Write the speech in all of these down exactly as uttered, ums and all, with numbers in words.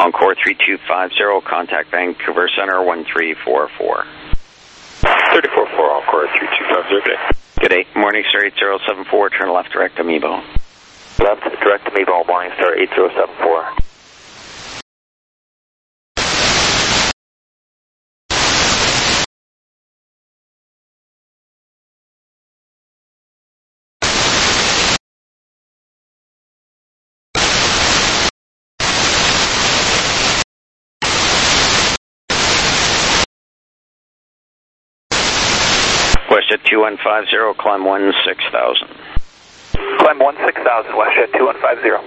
Encore three two five zero, contact Vancouver Center one three four four. thirty-four four, Encore three two five zero, good day. Good day. Morning Star eight zero seven four, turn left direct Amiibo. Left direct Amiibo, Morning Star eight zero seven four. WestJet two one five zero, climb one six thousand. Climb one six thousand, WestJet two one five zero.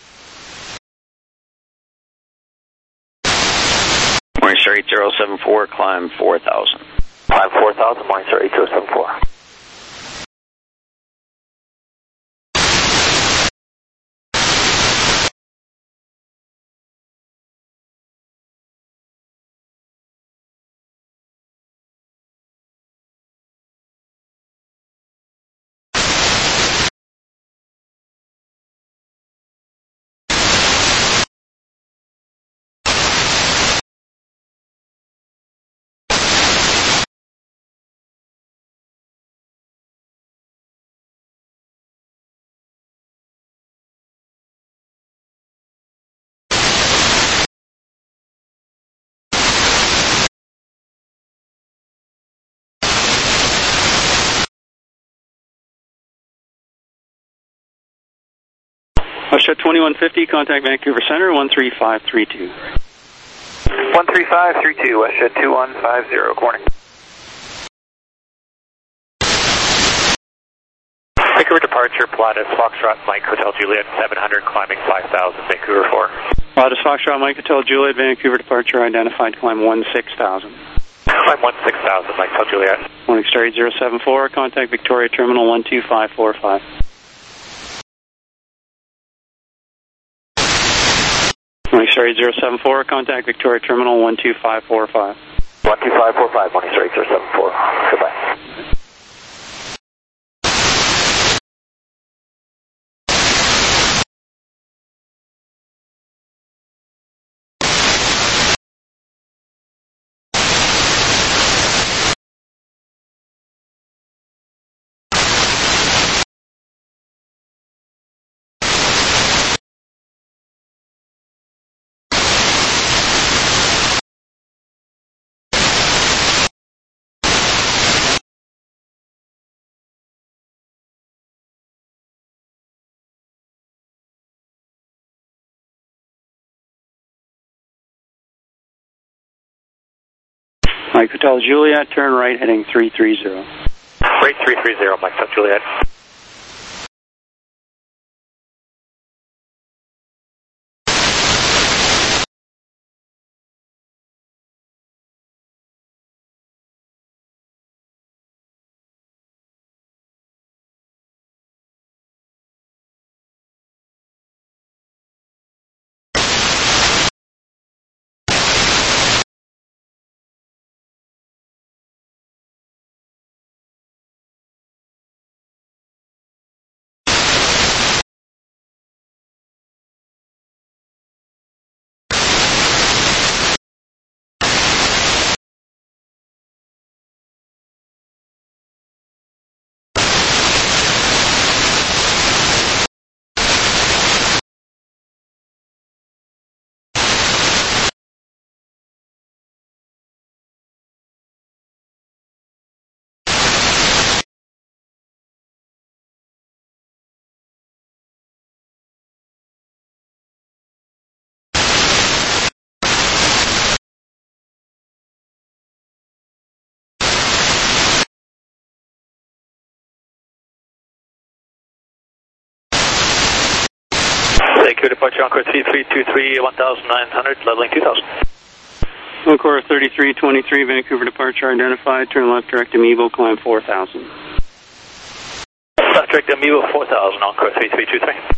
Morning Star eight zero seven four, climb four thousand. Climb four thousand, Morning Star eight zero seven four. WestJet twenty-one fifty, contact Vancouver Center one three five three two. one three five three two, WestJet two one five zero, good morning. Vancouver departure, Pilatus Foxtrot, Mike Hotel Juliet seven hundred, climbing five thousand, Vancouver four. Pilatus Foxtrot, Mike Hotel Juliet, Vancouver departure identified, climb one six thousand. Climb one six thousand, Mike Hotel Juliet. Morning Star eight zero seven four, contact Victoria Terminal one two five four five. Morning Star eight zero seven four, contact Victoria Terminal one two five four five. one two five four five, Morning Star eight zero seven four. Goodbye. Mike Hotel Juliet, turn right heading three three zero. Right three three zero, Mike Hotel Juliet. Vancouver departure, Encore three three two three, one thousand nine hundred, leveling two thousand. Encore thirty-three twenty-three, Vancouver departure identified, turn left direct Amiibo, climb four thousand. Left direct Amiibo four thousand, Encore three three two three.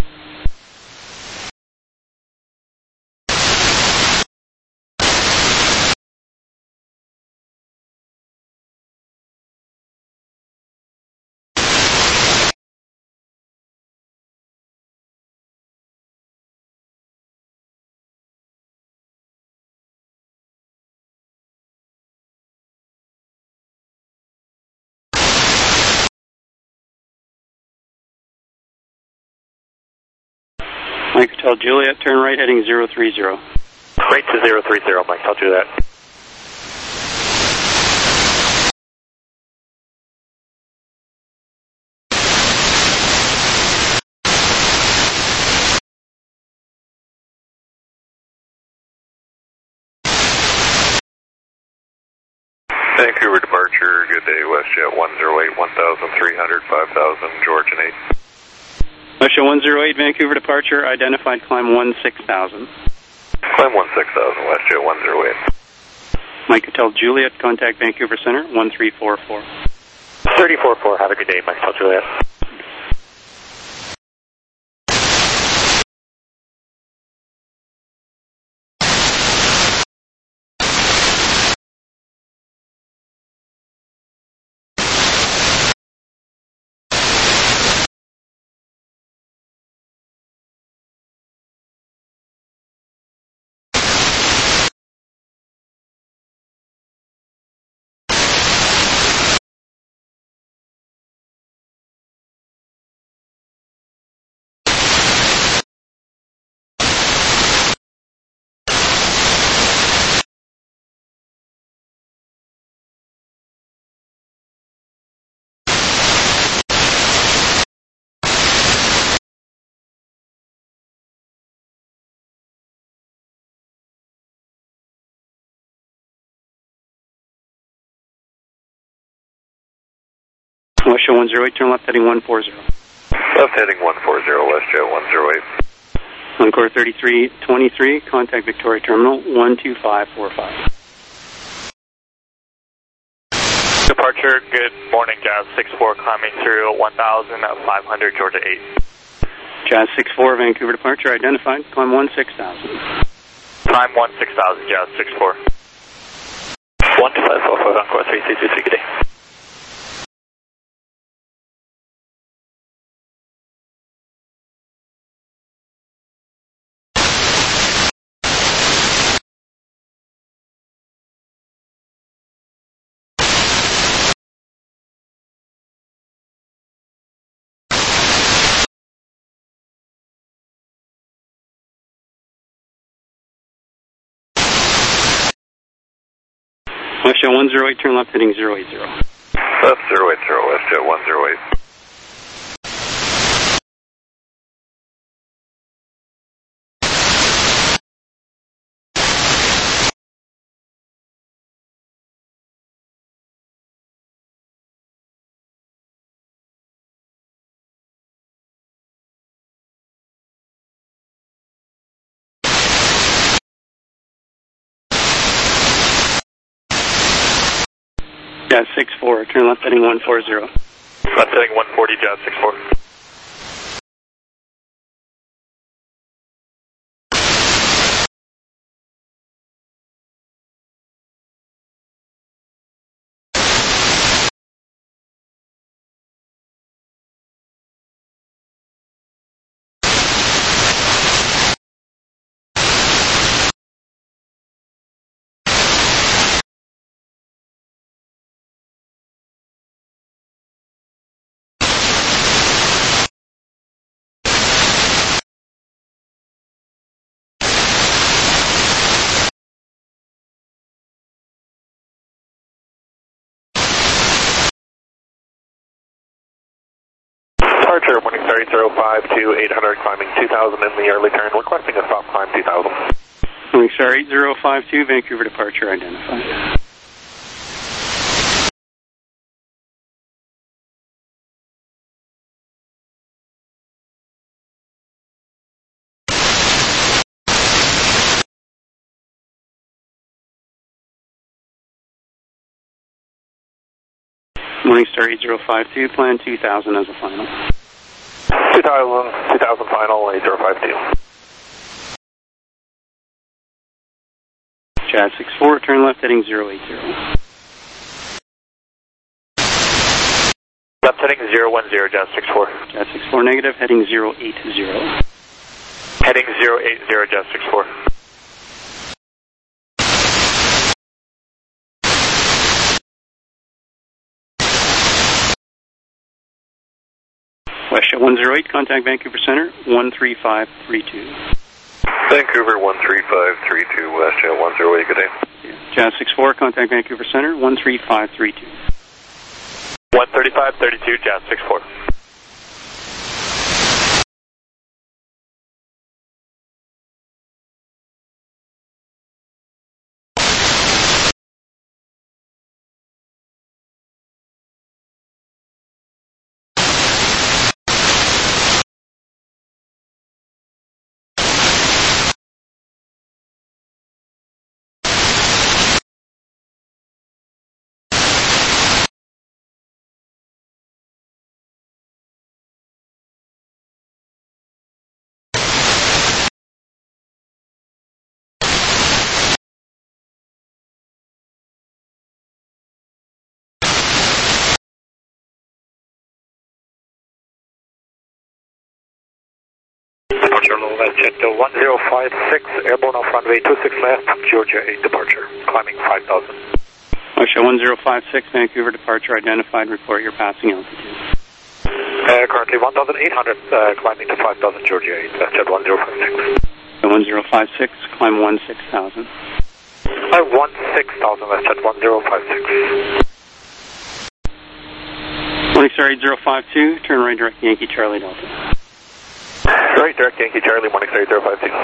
Mike Hotel Juliet, turn right heading zero three zero. Right to zero three zero, Mike Hotel Juliet. Vancouver departure, good day, WestJet one zero eight, one thousand three hundred, five thousand, Georgian eight. WestJet one zero eight, Vancouver departure, identified climb one six thousand. Climb one six thousand, WestJet one zero eight. Mike Hotel Juliet, contact Vancouver Center, one three four four. three four four, have a good day, Mike Hotel Juliet. WestJet one zero eight, turn left heading one four zero. Left heading one four zero, WestJet one zero eight. Encore thirty-three twenty-three, contact Victoria Terminal, one two five four five. Departure, good morning, Jazz six four, climbing through one thousand five hundred, Georgia eight. Jazz six four, Vancouver departure, identified, climb one six thousand. Climb one six thousand, Jazz six four. one two five four four, Encore three three two three, good day. WestJet one zero eight, turn left heading zero eight zero. Left zero eight zero, WestJet one zero eight. Jazz six four, turn left heading one four zero. Left heading one forty, Jazz six four. Departure, Morningstar eight zero five to eight hundred, climbing two thousand in the early turn, requesting a stop climb two thousand. Morningstar eight zero five two, Vancouver departure identified. Morningstar eight zero five two, plan two thousand as a final. two thousand, two thousand final, eight zero five two. Jazz six four, turn left heading zero eight zero. Left heading zero one zero, Jazz six four. Jazz six four negative, heading zero eight zero. Heading zero eight zero, Jazz six four. WestJet one zero eight, contact Vancouver Center, one three five three two. Vancouver one three five three two, WestJet one zero eight, good day. Jazz six four, contact Vancouver Center, one three five three two. one thirty-five thirty-two, Jazz six four. Departure low, WestJet one zero five six, airborne off runway two six left, Georgia eight departure, climbing five thousand. WestJet one zero five six, Vancouver departure identified, report your passing altitude. Uh, currently one thousand eight hundred, uh, climbing to five thousand, Georgia eight, WestJet one zero five six. one zero five six, climb one six thousand. Uh, one six thousand, WestJet one zero five six. Morningstar eight zero five two, turn right direct Yankee Charlie Delta. Right, direct Yankee Charlie, Morningstar eight zero five two.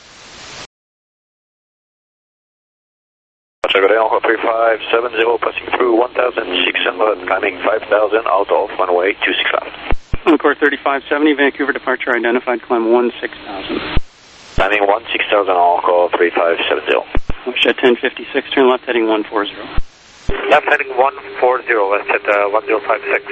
Check it out, three five seven zero, passing through one thousand six hundred, climbing five thousand, out of runway two six left. Encore thirty-five seventy, Vancouver departure identified, climb one six thousand. Climbing one six thousand, encore three five seven zero. WestJet ten fifty-six, turn left heading one forty. Left heading one forty, WestJet uh, one zero five six.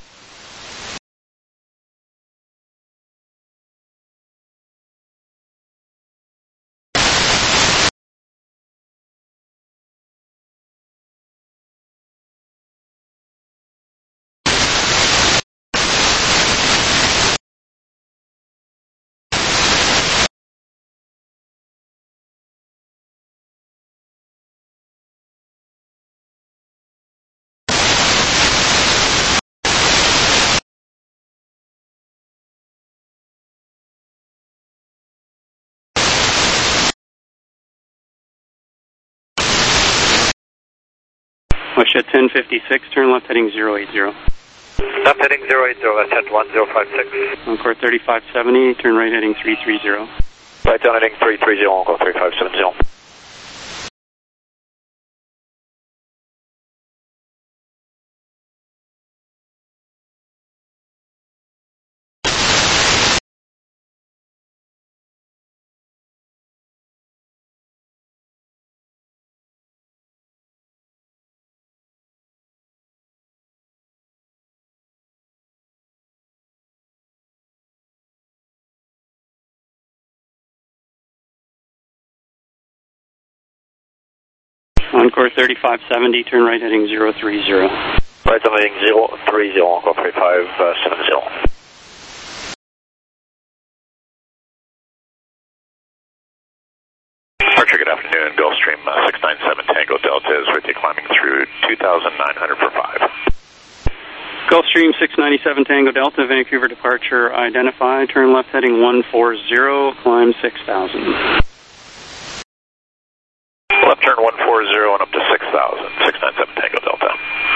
WestJet ten fifty-six, turn left heading zero eight zero. Left heading zero eight zero, WestJet one zero five six. Encore thirty-five seventy, turn right heading three three zero. Right down heading three three zero, encore three five seven zero. Encore thirty-five seventy, turn right heading zero three zero. Right down heading zero three zero, encore three five seven zero. Departure, good afternoon, Gulfstream uh, six nine seven Tango Delta is with you, climbing through two thousand nine hundred for five. Gulfstream six ninety-seven Tango Delta, Vancouver departure identified, turn left heading one forty, climb six thousand. Left turn one forty and up to six thousand, six nine seven Tango Delta.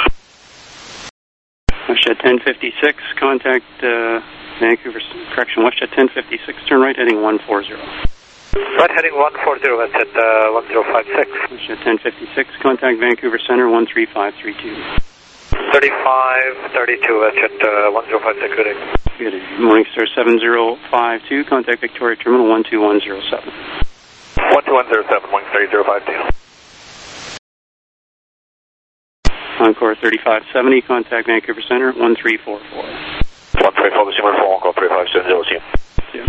WestJet ten fifty-six, contact uh, Vancouver, correction, WestJet ten fifty-six, turn right heading one forty. Right heading one forty, WestJet uh, one zero five six. WestJet ten fifty-six, contact Vancouver Center, one three five three two. thirty-five thirty-two, WestJet uh, one zero five six, good day. Good day. Morningstar seven zero five two, contact Victoria Terminal one two one zero seven. one two one zero seven, Morningstar eight zero five two. Encore thirty-five seventy, contact Vancouver Center, one three four four. one three four, four, encore three five seven zero, see you.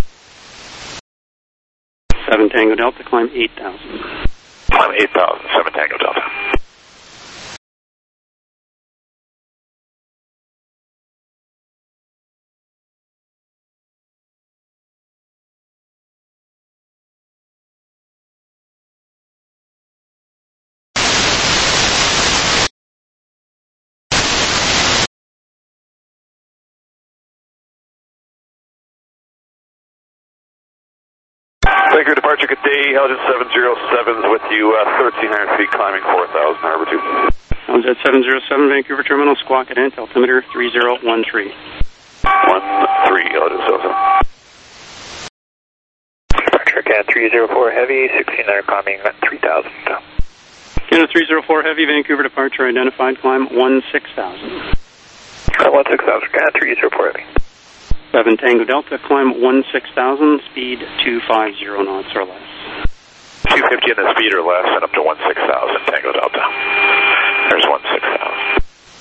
seven Tango Delta, climb eight thousand. Climb eight thousand, seven Tango Delta. Vancouver departure, good day. Elgin seven zero seven's with you, uh, thirteen hundred feet, climbing four thousand, Harbor two. Elgin seven zero seven, Vancouver Terminal, squawk at int, altimeter three zero one three. one three, Elgin seven seven. Departure Canada three zero four Heavy, sixteen hundred, climbing three thousand. Canada three zero four Heavy, Vancouver departure identified, climb one six thousand. one six thousand, Canada three zero four Heavy. seven Tango Delta, climb one six thousand, speed two fifty knots or less. two fifty in the speed or less, and up to one six thousand, Tango Delta. There's one six thousand.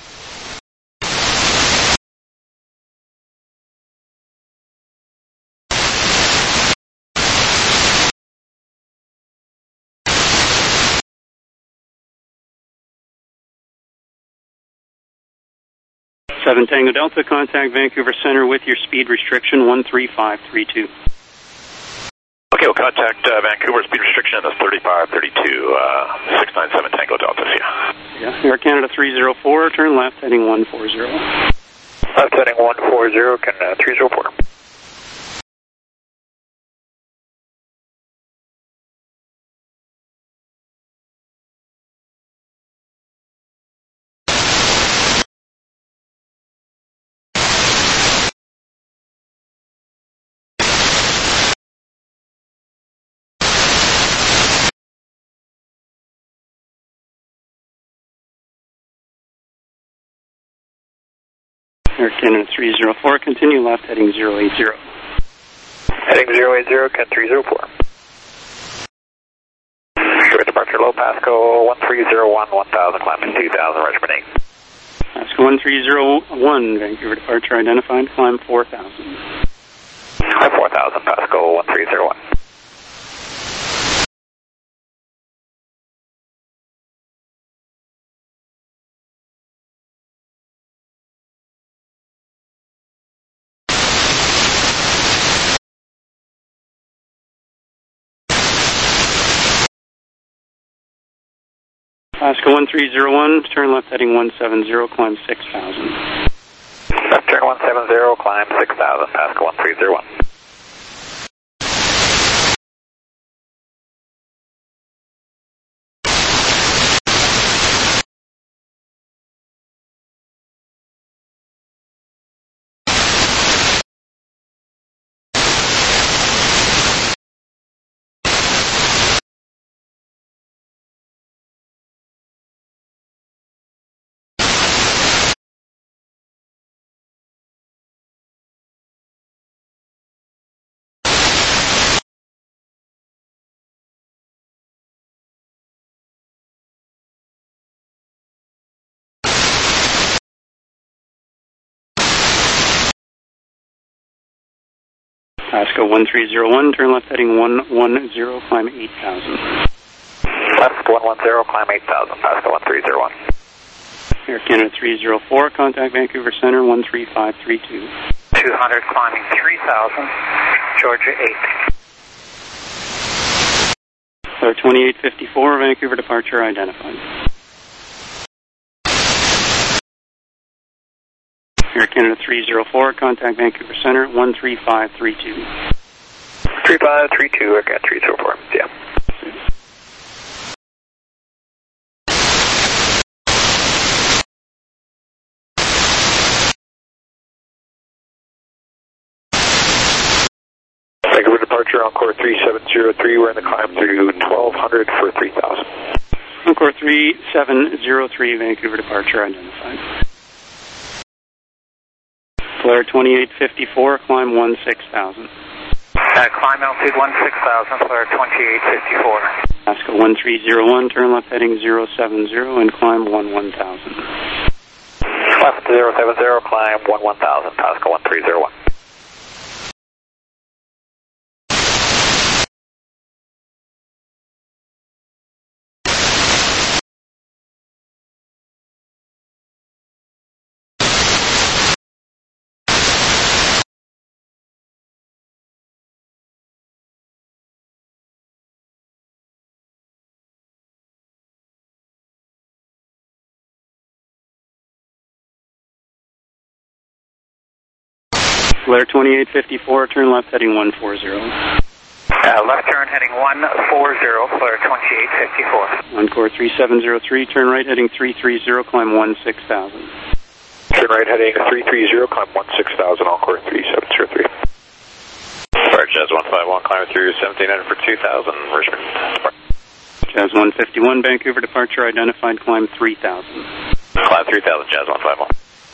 seven Tango Delta, contact Vancouver Center with your speed restriction one three five three two. Okay, we'll contact uh, Vancouver. Speed restriction is thirty-five thirty-two, uh, six nine seven Tango Delta. Yeah. Yeah, Air Canada three zero four, turn left heading one forty. Left heading one forty, can uh, three zero four. Air Canada three zero four, continue left heading zero eight zero. Heading zero eight zero, can three zero four. Sure, departure low, Pasco one three zero one, one thousand, climbing two thousand, Regiment eight. Pasco one three zero one, Vancouver departure identified, climb four thousand. Climb four thousand, Pasco one three zero one. Pasco one three zero one, turn left heading one seven zero, climb six thousand. Left turn one seven zero, climb six thousand, Pasco one three zero one. Pasco one three zero one, turn left heading one one zero, climb eight thousand. Left one one zero, climb eight thousand, Pasco one three zero one. Air Canada three zero four, contact Vancouver Center one three five three two. two hundred, climbing three thousand, Georgia eight. Clear twenty-eight fifty-four, Vancouver departure identified. Air Canada three zero four, contact Vancouver Center one three five three two. three five three two, Air Canada three zero four, yeah. Vancouver departure, Encore three seven zero three, we're in the climb through twelve hundred for three thousand. Encore three seven zero three, Vancouver departure identified. Flare twenty-eight fifty-four, climb one six thousand. Uh, climb altitude one six thousand, flare twenty-eight fifty-four. Pasco one three zero one, turn left heading zero seven zero and climb one one thousand. Left zero seven zero, climb one one thousand, Pasco one three zero one. Flare twenty-eight fifty-four, turn left heading one four zero. Uh, left turn heading one four zero, flare twenty-eight fifty-four. Encore three seven zero three, turn right heading three three zero, climb one six thousand. Turn right heading three three zero, climb one six thousand, Encore three seven zero three. Fire Jazz one five one, climb through seventeen hundred for two thousand, Richmond. Jazz one fifty-one, Vancouver departure identified, climb three thousand. Climb three thousand, Jazz one five one.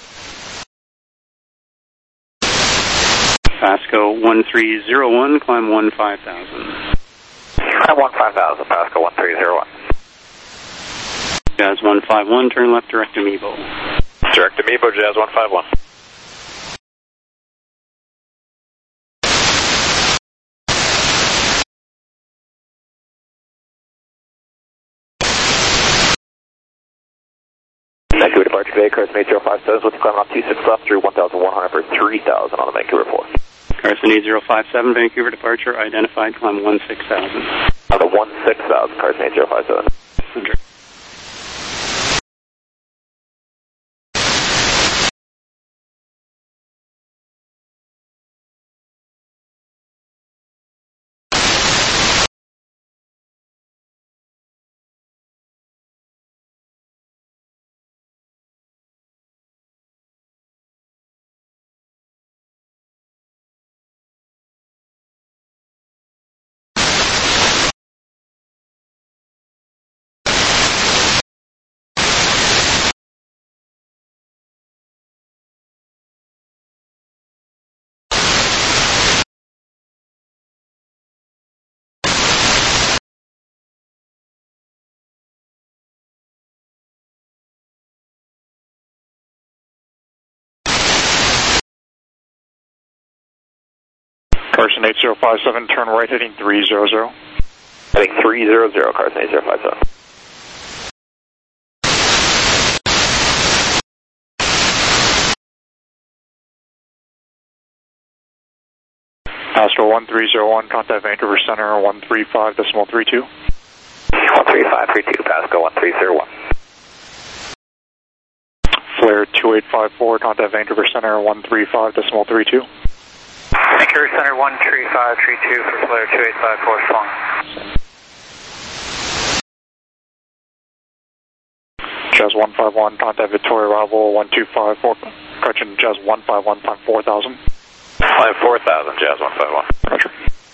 Pasco one three zero one, climb one five thousand. Climb one five thousand, Pasco one three zero one. Jazz one five one, turn left direct to Mebo. Direct to Mebo, Jazz one five one. Vancouver departure today, Carson eight zero five seven, with the climb on two six left through one thousand one hundred for three thousand on the Vancouver four. Carson eight zero five seven, Vancouver departure identified, climb one six thousand. On the one six thousand, Carson eight zero five seven. Hundred. Carson eight zero five seven, turn right heading three zero zero. Heading three zero zero, Carson eight zero five seven. Astro one three zero one, contact Vancouver Center one three five decimal three two. one three five three two, Pasco one three zero one. Flare two eight five four, contact Vancouver Center one three five decimal three two. Vancouver Center one three five three two for flare two eight five four, spawn. Jazz one five one, contact Victoria Arrival one two five four, correction, Jazz one five one, climb four thousand. Climb four thousand, Jazz one five one. Roger.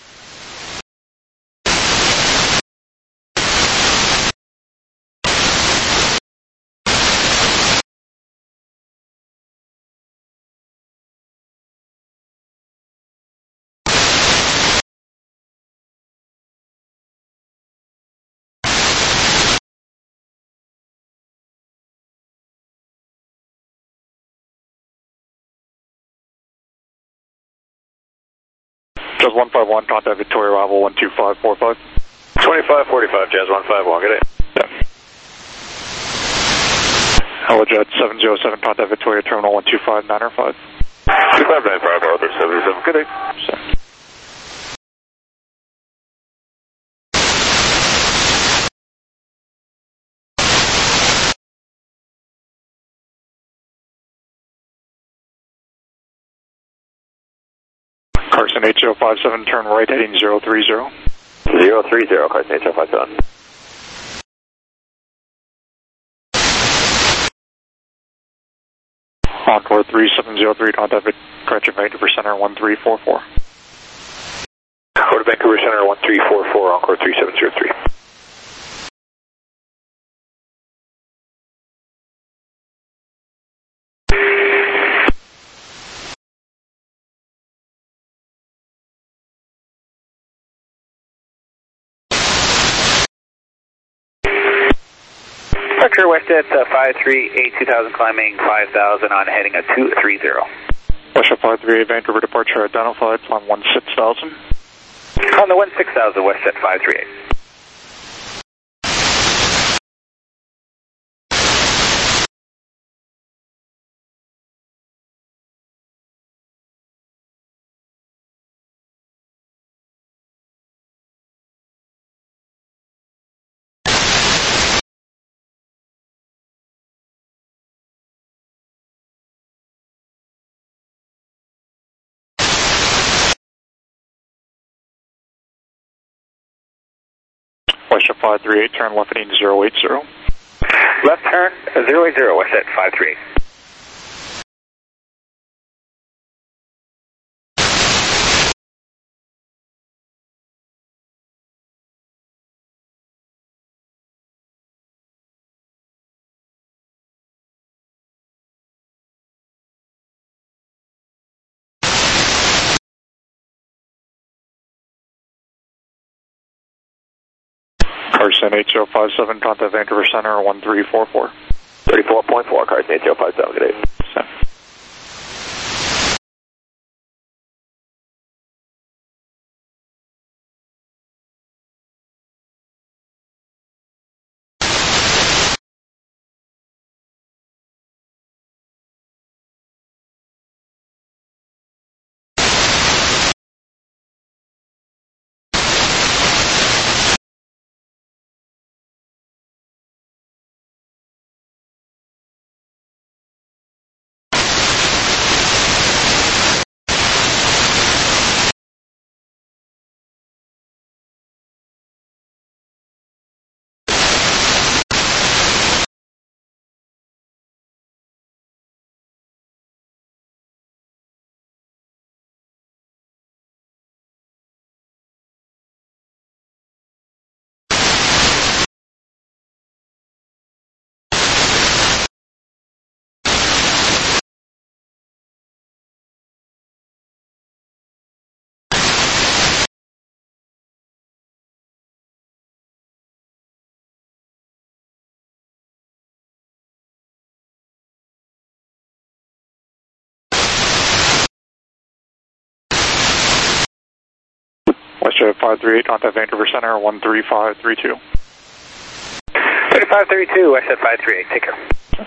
Jazz one five one, contact Victoria Arrival one two five four five. twenty-five forty-five, Jazz one five one, good day. Yeah. Hello, Jet seven zero seven, contact Victoria Terminal one two five nine five. two five nine five, Arthur seven seven, good day. So. Carson eight zero five seven, turn right heading zero three zero. zero three zero, Carson eight zero five seven. Encore three seven zero three, contact correction Vancouver Center one three four four. Go to Vancouver Center one three four four, Encore three seven zero three. Departure WestJet uh, five three eight two thousand, climbing five thousand on heading a two three zero. WestJet five three eight, Vancouver departure identified, climb one six thousand. On the one six thousand, WestJet five three eight. Westjet five three eight, turn left heading zero eight zero. Left turn, zero eight zero, Westjet five three eight. Carson eight zero five seven, contact Vancouver Center one three four four. thirty-four point four, Carson eight zero five seven, good day. Send. Westjet five three eight, contact Vancouver Center one three five three two. thirty-five thirty-two, Westjet five three eight, take care.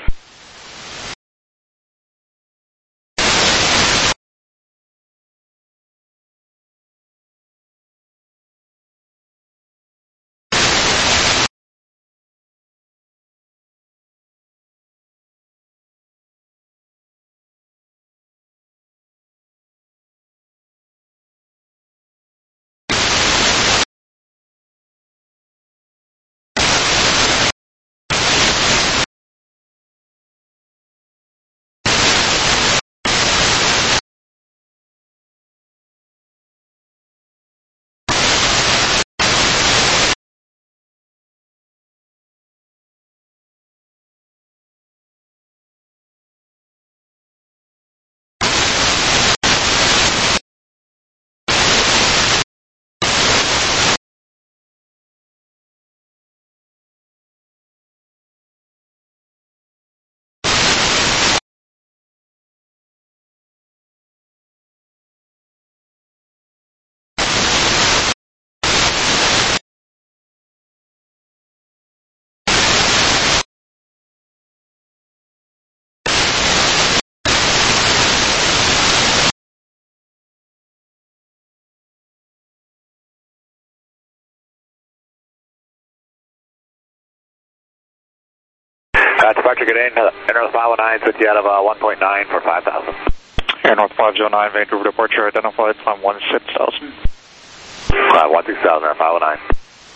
Uh, departure, good day. Air North five one nine, switch you out of uh, one point nine for five thousand. Air North five zero nine, Vancouver departure identified, climb one six thousand. Uh, one six thousand, Air five one nine.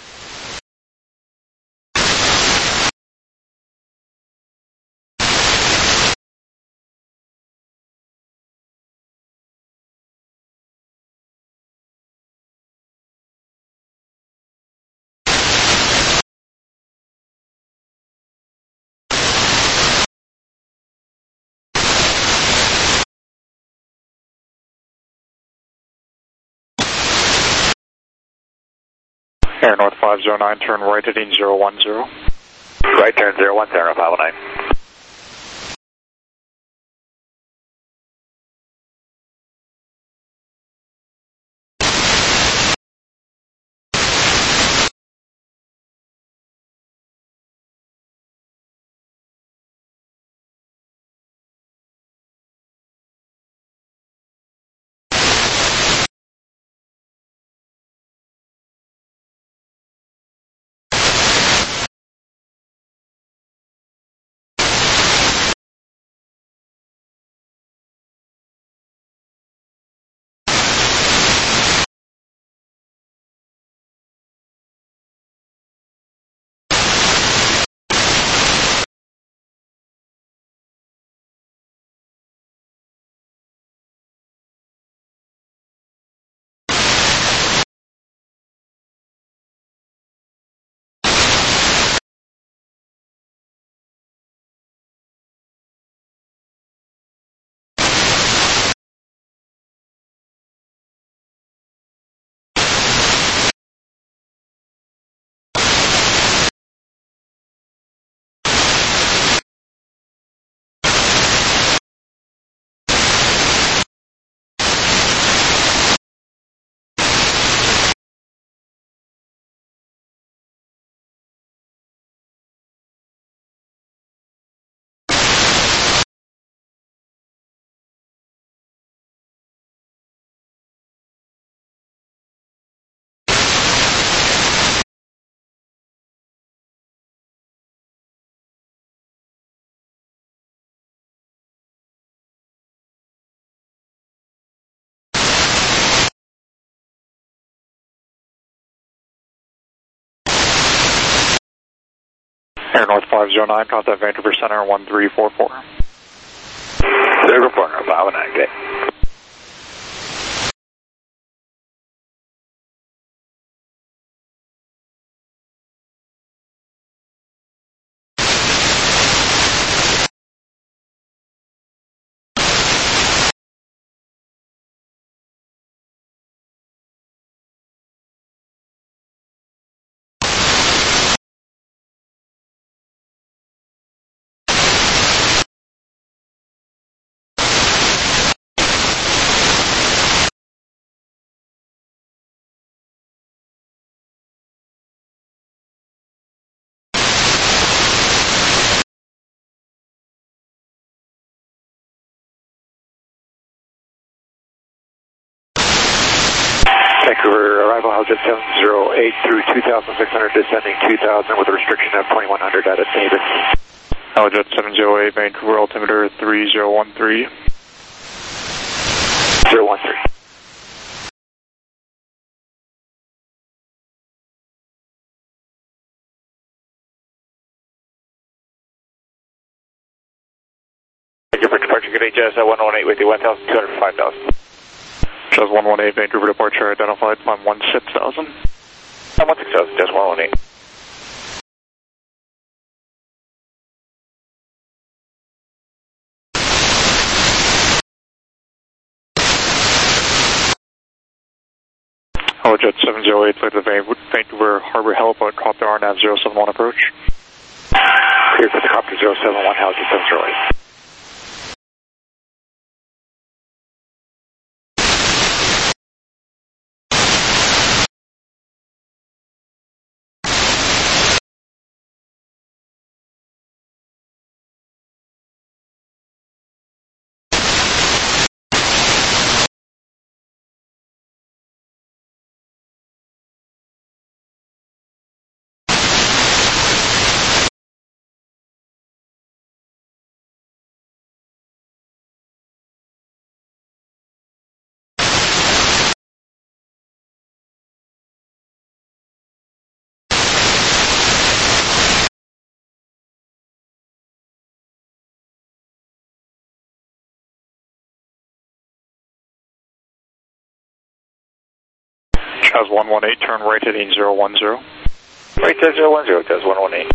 Air North five zero nine, turn right heading zero one zero. Right turn zero one zero, five one nine. Air North five zero nine, contact Vancouver Center one three four four. Zero four, five nine, good. Vancouver arrival Howjet seven zero eight through two thousand six hundred, descending two thousand with a restriction of twenty-one hundred at Davis. Howjet seven zero eight, Vancouver altimeter three zero one three. zero one three. Thank you for departure, good day, Jazz one one eight with you, one thousand two hundred five thousand. Jazz one one eight, Vancouver departure identified, climb one six thousand. Climb one six thousand, Jazz one one eight. Howjet seven zero eight, clear the Vancouver Harbor Heliport, copter R NAV zero seven one approach. Clear for the copter zero seven one, Howjet seven zero eight. Jazz one one eight, turn right heading zero one zero. Right, Jazz zero one zero, Jazz one one eight.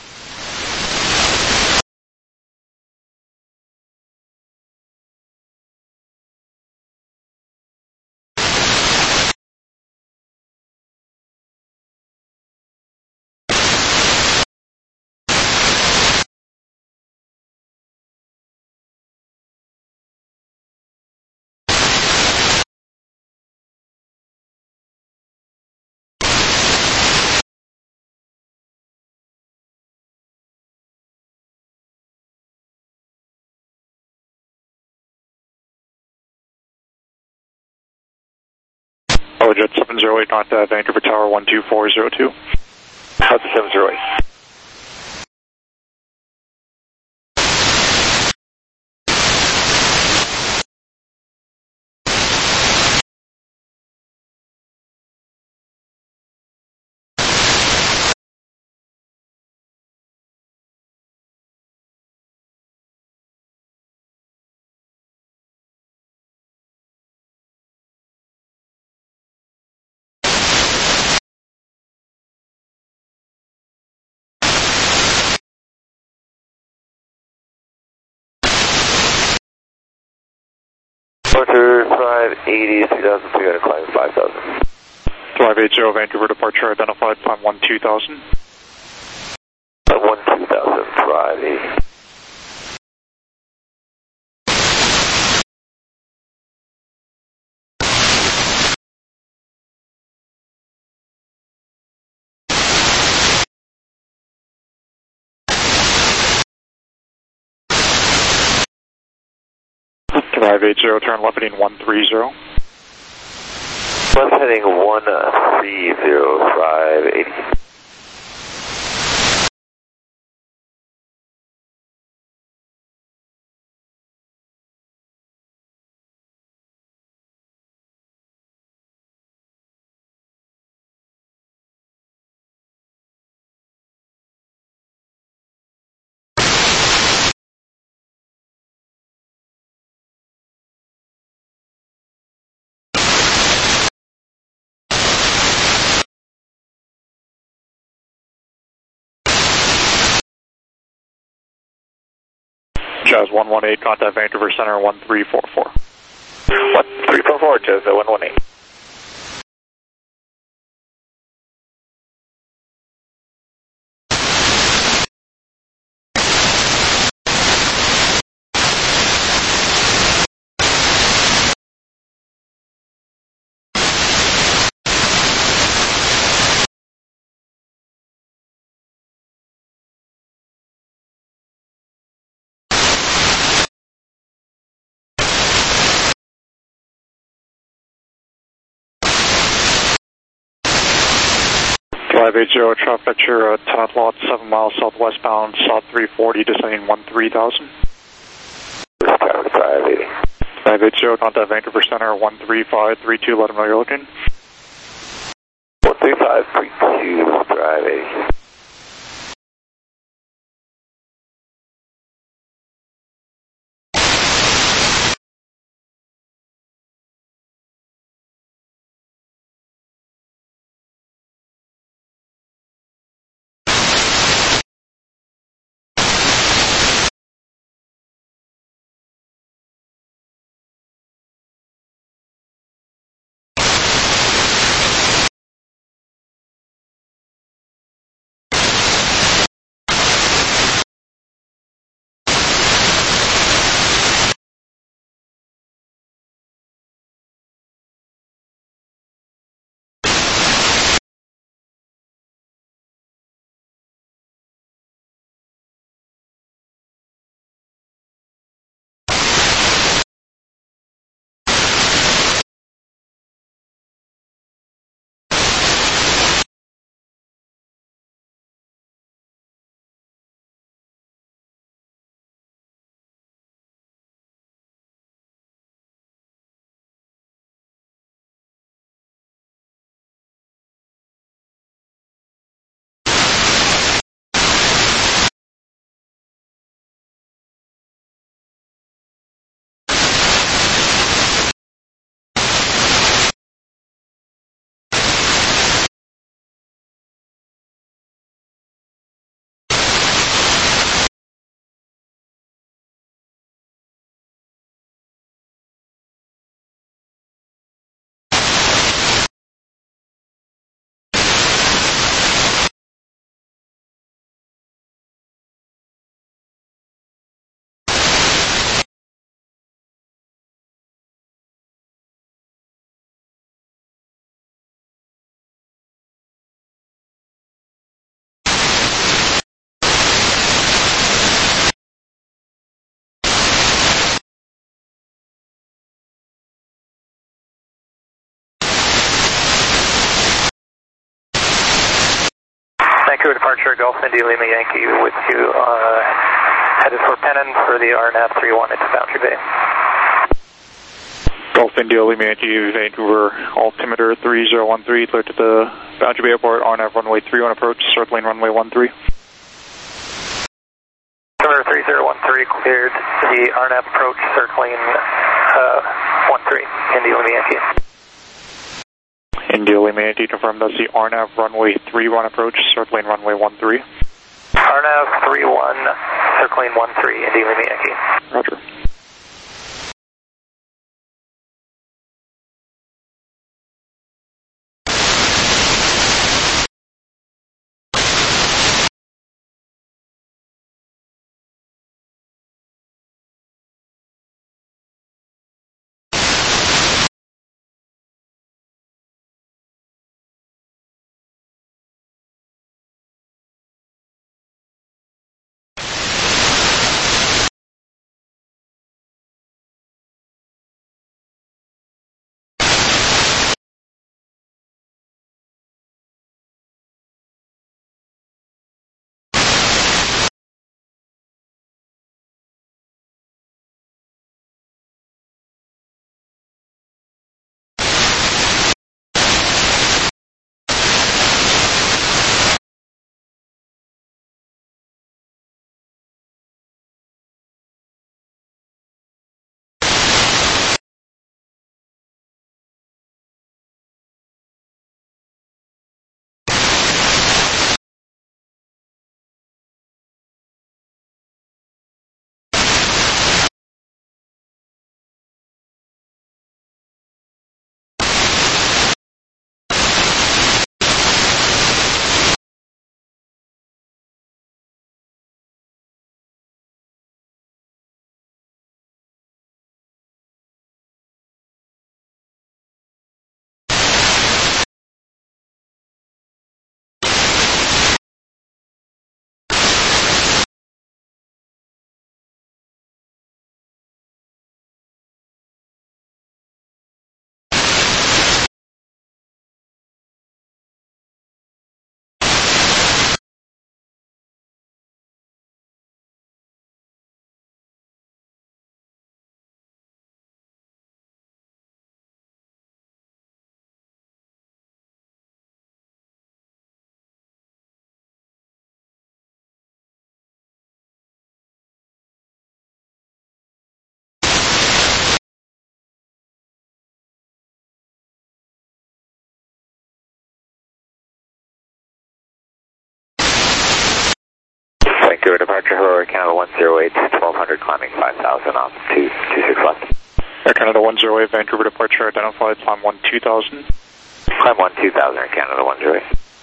Howjet seven zero eight, contact Vancouver Tower one two four zero two. Howjet seven zero eight. Departure five eighty, two thousand three hundred, climb five thousand. five eighty, Vancouver departure identified, climb one two thousand. Climb one two thousand, five eighty. five eighty, turn left heading one three zero. Left heading one three zero, five eighty. Jazz one one eight, contact Vancouver Center one three four four. one three four four, Jazz one one eight. five eighty, traffic at your uh, tenant lot, seven miles southwestbound, south three forty, descending one three thousand. five eighty. five eighty, contact Vancouver Center one three five three two, let them know you're looking. one three five three two, drive eighty. Vancouver departure, Golf India Lima Yankee with you, uh, headed for Pennon for the R N A V three one into Boundary Bay. Golf India Lima Yankee, Vancouver, altimeter three zero one three, clear to the Boundary Bay Airport, R N A V runway three one approach, circling runway one three. Altimeter three zero one three, cleared the R N A V approach, circling uh, one three, India Lima Yankee. India Lima Yankee, confirm that's the R N A V runway three one approach, circling runway one three. R N A V three one, circling one three, India Lima Yankee. Roger. Vancouver departure, hello, Air Canada one zero eight, twelve hundred, climbing five thousand off two two six left. Air Canada one zero eight, Vancouver departure, identified, climb one two thousand. Climb one two thousand, Air Canada one zero eight.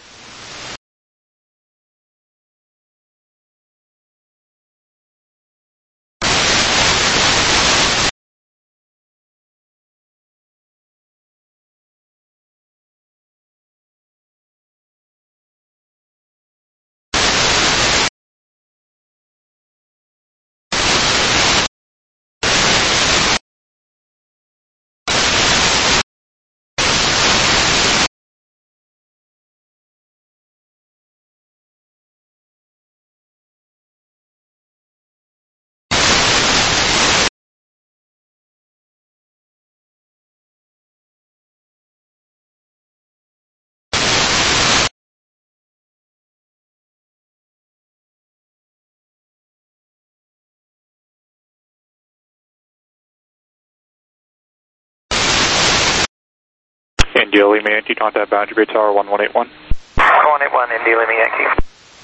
India Lima Yankee, contact Boundary Bay Tower one one eight one. one eight one, India Lima Yankee.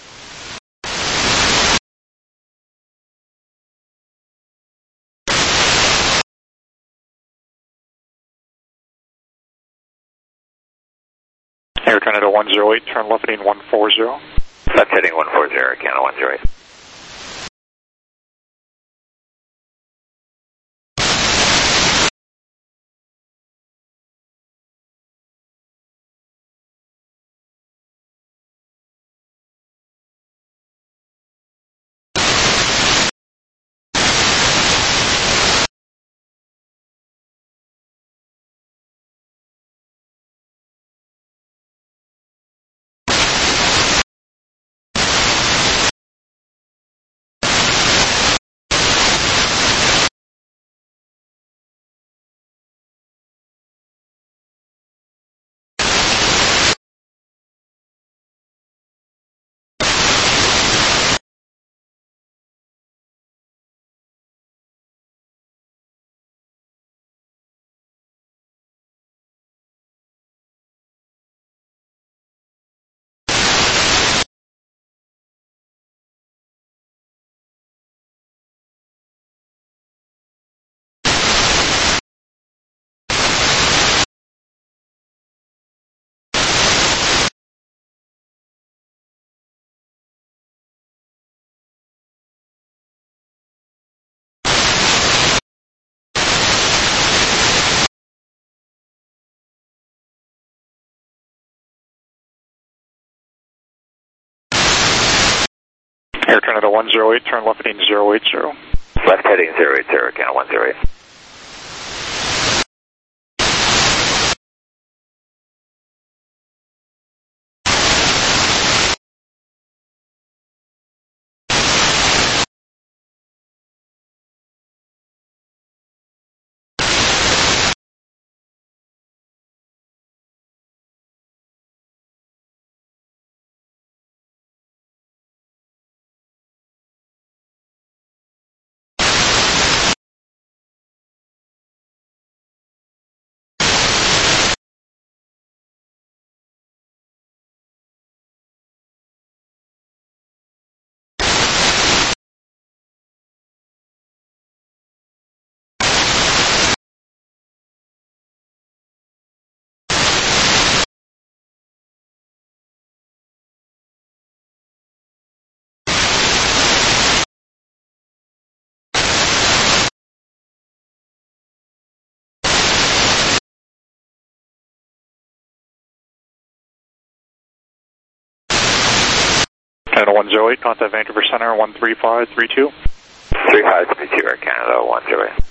Air Canada one zero eight, turn left heading one four zero. Left heading one four zero, Air Canada one zero eight. Air Canada one zero eight, turn left heading zero eight zero. Left heading zero eight zero, Air Canada one zero eight. Canada one zero eight, contact Vancouver Center one three five three two. three five three two, Air Canada one zero eight.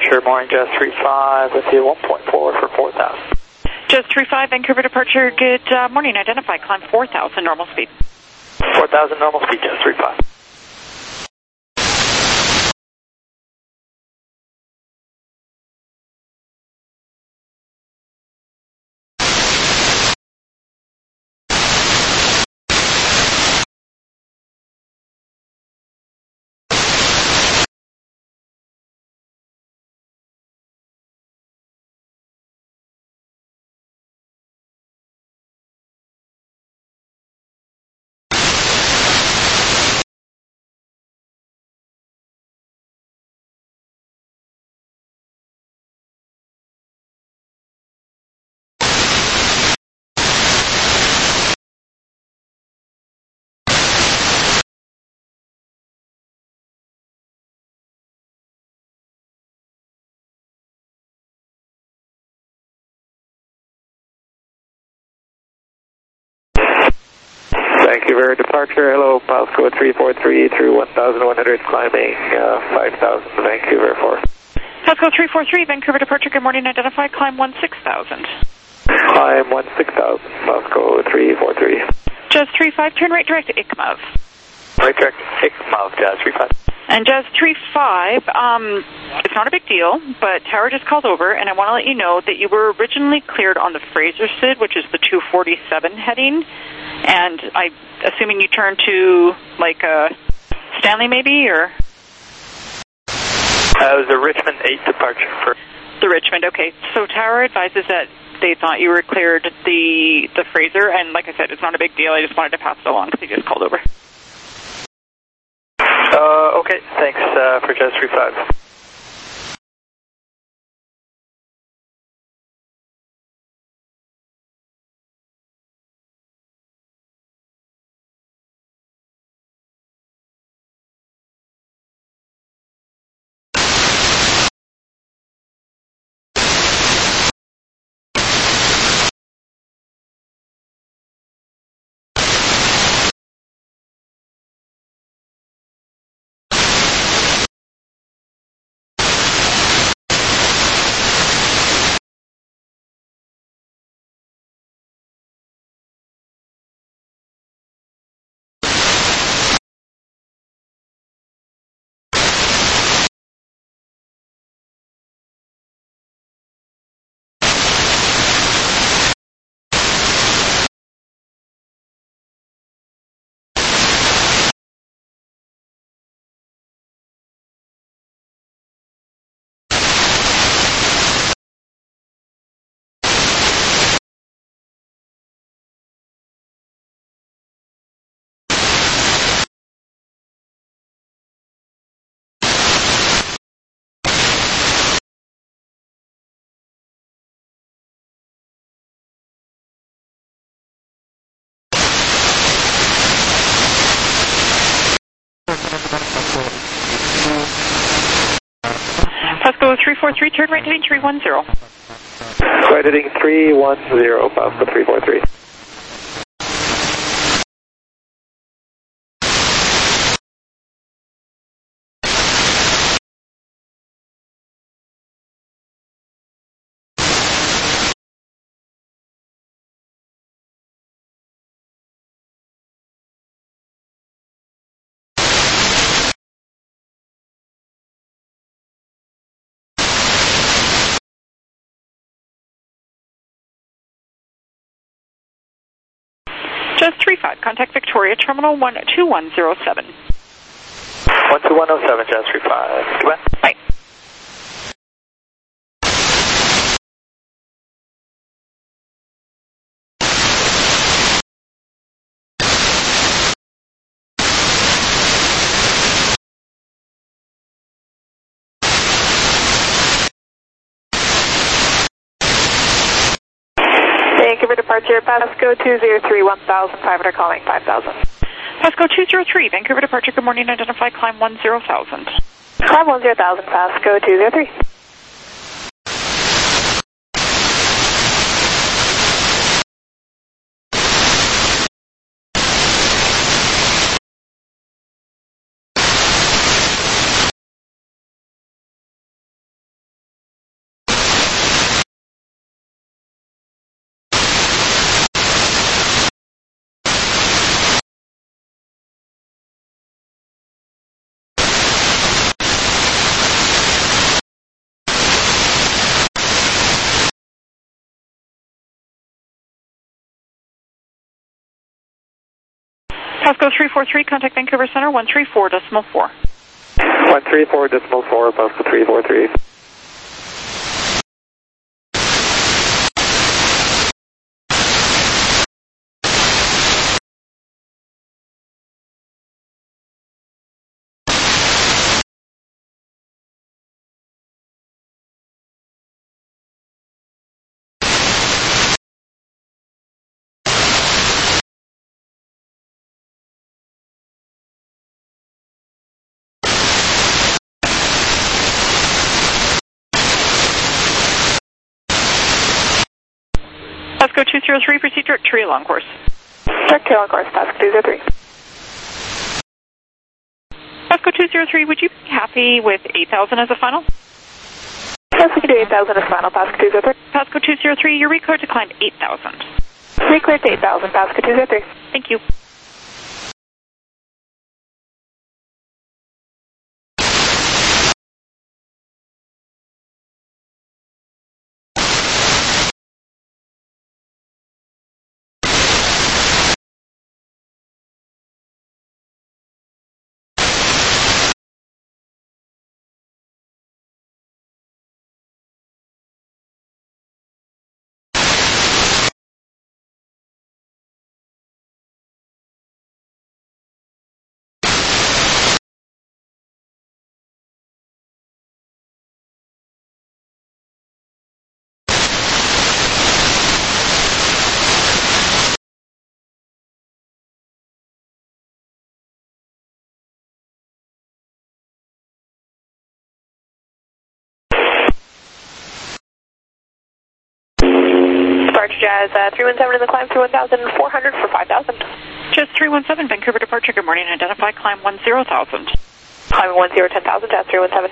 departure, morning Jazz three five with you one point four for four thousand. Jazz three five, Vancouver departure, good uh, morning, identify, climb four thousand, normal speed. four thousand normal speed, Jazz three five. Vancouver departure, hello, Pasco three four three through one thousand one hundred, climbing uh, five thousand, Vancouver four. Pasco three four three, Vancouver departure, good morning, identify, climb one six thousand. Climb one six thousand, Pasco three four three. Jazz three five, turn right direct to I C M O V. Right direct to I C M O V, Jazz three five. And Jazz three five, um, it's not a big deal, but Tower just called over, and I want to let you know that you were originally cleared on the Fraser S I D, which is the two forty-seven heading, and I, assuming you turned to, like, uh, Stanley maybe, or? Uh, it was a Richmond eight departure for... The Richmond, okay. So Tower advises that they thought you were cleared the, the Fraser, and like I said, it's not a big deal, I just wanted to pass it along because he just called over. Uh, okay, thanks uh, for Jazz three five. Pasco three four three, turn right heading three one zero. Right heading three one zero, Pasco three four three. Jazz three five, contact Victoria, terminal one two one zero seven. one two one zero seven, Jazz three five. Goodbye. Bye. Vancouver departure, Pasco two zero three, one thousand five hundred, calling five thousand. Pasco two zero three, Vancouver departure, good morning, identify, climb one zero thousand. Climb one zero thousand, Pasco two zero three. Pasco three four three, contact Vancouver Center, one three four decimal four. one three four decimal four, Pasco three four three. Pasco two zero three, proceed direct tree along course. Direct tail on course, Pasco two zero three. Pasco two zero three, would you be happy with eight thousand as a final? Yes, we can do eight thousand as final, Pasco two zero three. Pasco two zero three, your reclear declined eight thousand. Recleared to eight thousand, Pasco two zero three. Thank you. Departure Jazz uh, three one seven in the climb through one thousand four hundred for five thousand. Jazz three one seven, Vancouver departure, good morning, identify climb one zero thousand. Climb one zero ten thousand, Jazz three one seven.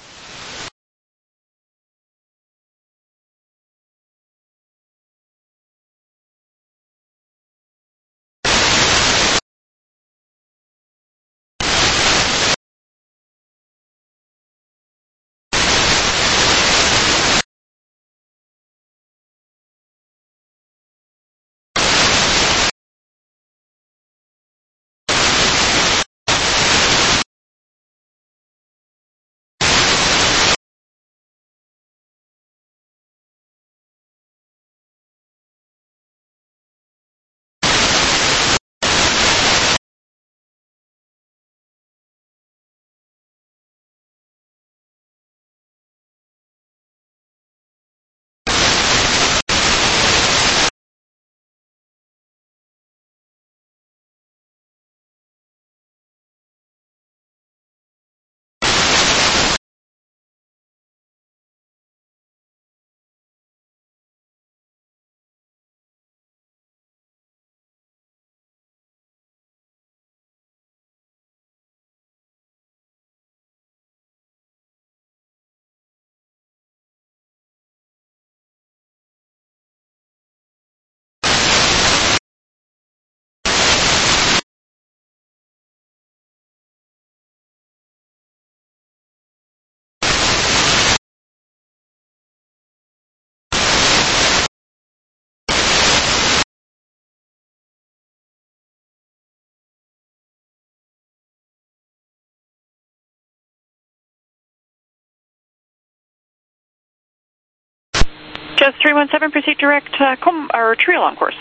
Jazz three one seven, proceed direct uh, com or trail on course.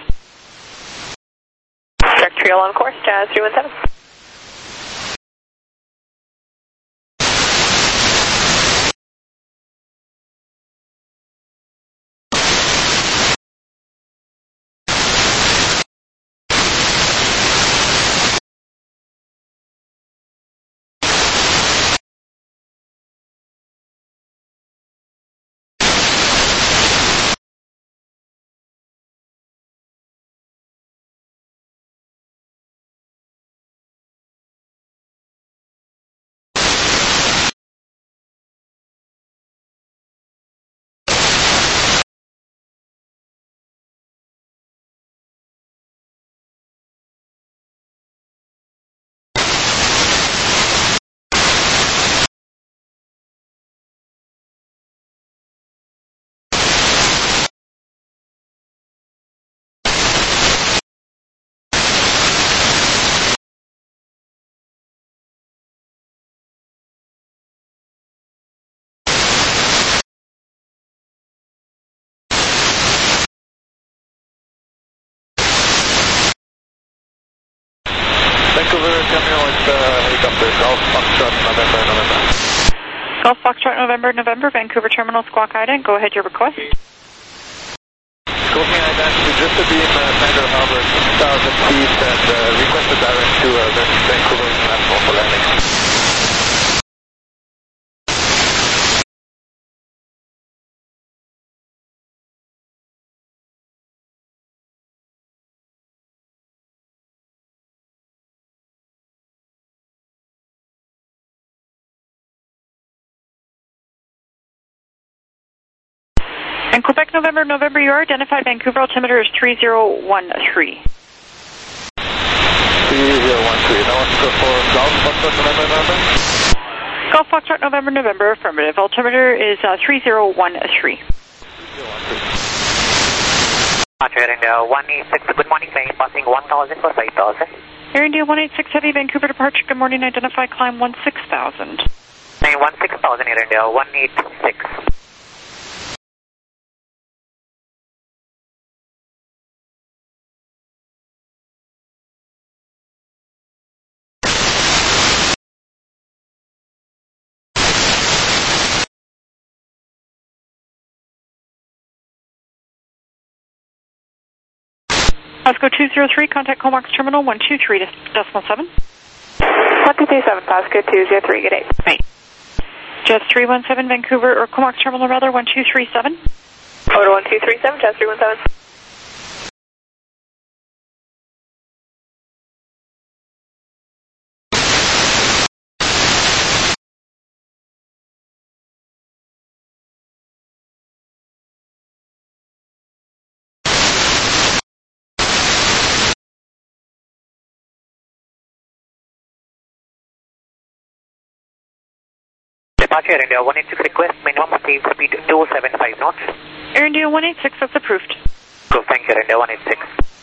Direct trail on course, Jazz three one seven. Vancouver, Terminal, it's uh, helicopter, Golf Foxtrot, November, November. Golf Foxtrot, November, November, Vancouver Terminal, Squawk Ident. Go ahead, your request. Squawking Ident, we just a beam, uh, Niagara Harbor, six thousand feet, and uh, requested direct to uh, Vancouver International for landing. And Quebec, November, November, you are identified. Vancouver altimeter is three zero one three. three zero one three. Now let's go for Golf Foxtrot, November, November. Golf Foxtrot, November, November, affirmative. Altimeter is uh, three zero one three. Air India one eight six, good morning, flying passing one thousand for five thousand. Air India one eight six Heavy, Vancouver departure, good morning, identify, climb one six thousand. Nine one six thousand, Air India one eight six. Pasco two zero three, contact Comox Terminal one two three decimal seven. one two three seven, Pasco two zero three, good day. Right. Just three one seven, Vancouver, or Comox Terminal rather, one two three seven. Order one two three seven, just three one seven. Departure Air India one eight six request, minimum safe speed two seven five knots. Air India one eight six, that's approved. Go, thank you, Air India one eight six.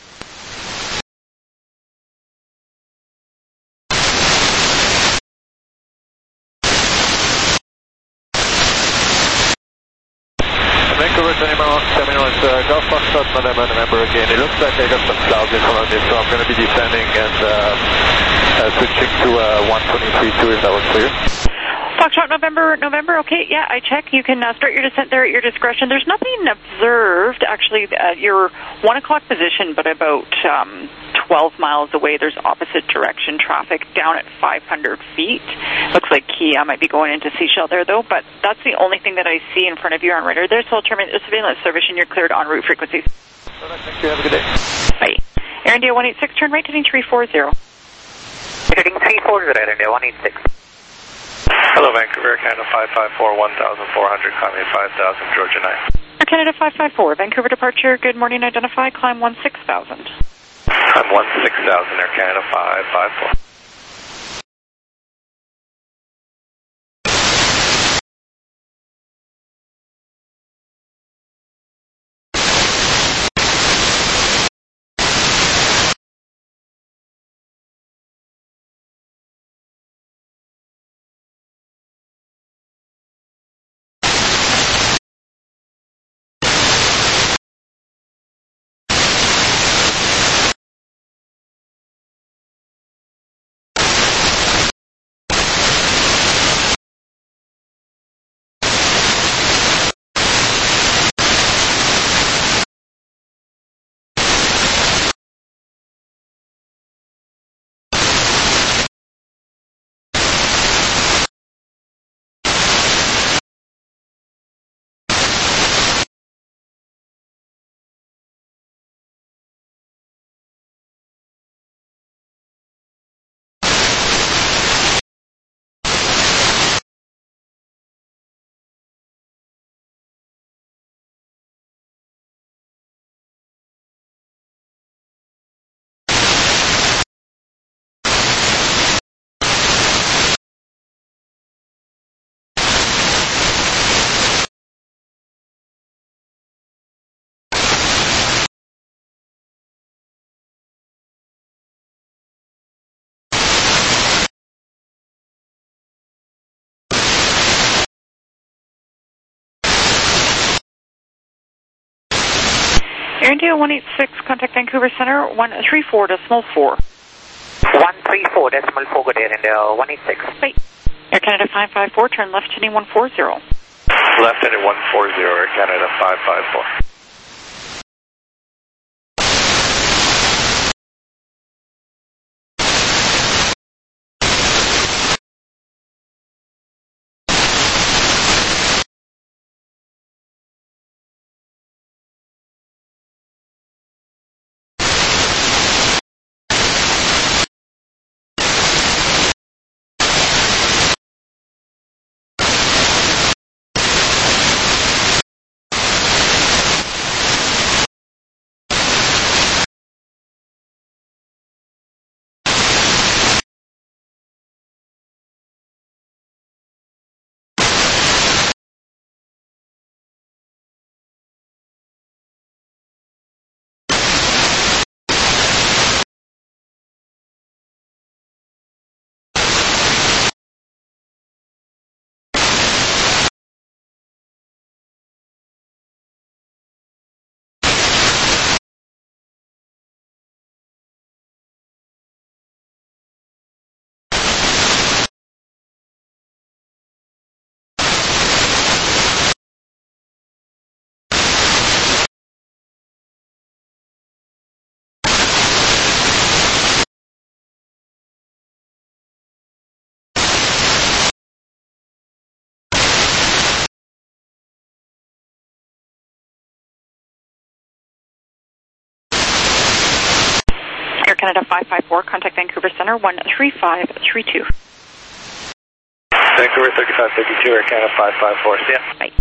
Vancouver Terminal, Terminal is uh, Golf Foxtrot, November, November again. It looks like I got some clouds in front of me, so I'm going to be descending and uh, uh, switching to uh, one twenty-three point two if that was clear. Foxtrot, November, November, okay, yeah, I check. You can uh, start your descent there at your discretion. There's nothing observed, actually, at your one o'clock position, but about um, twelve miles away, there's opposite direction traffic down at five hundred feet. Looks like Kia might be going into Seashell there, though, but that's the only thing that I see in front of you on radar. There's full terminal surveillance service, and you're cleared en route frequencies. Thank you, have a good day. Bye. Air India one eight six, turn right, heading three four zero. Heading three four zero, Air India one eight six. Hello, Vancouver, Canada five five four, one thousand four hundred, climbing five thousand, Georgia nine. Air Canada five five four, Vancouver departure, good morning, identify, climb one six thousand. Climb one six thousand, Air Canada five five four. Air India one eight six, contact Vancouver Center one three four decimal four. one three four decimal four, good air India, one eight six. Wait. Air Canada five five four, turn left heading one four zero. Left heading one four zero, Air Canada five five four. Air Canada five five four, contact Vancouver Center one three five three two. Vancouver thirty-five thirty-two, Air Canada five five four, see ya. Bye.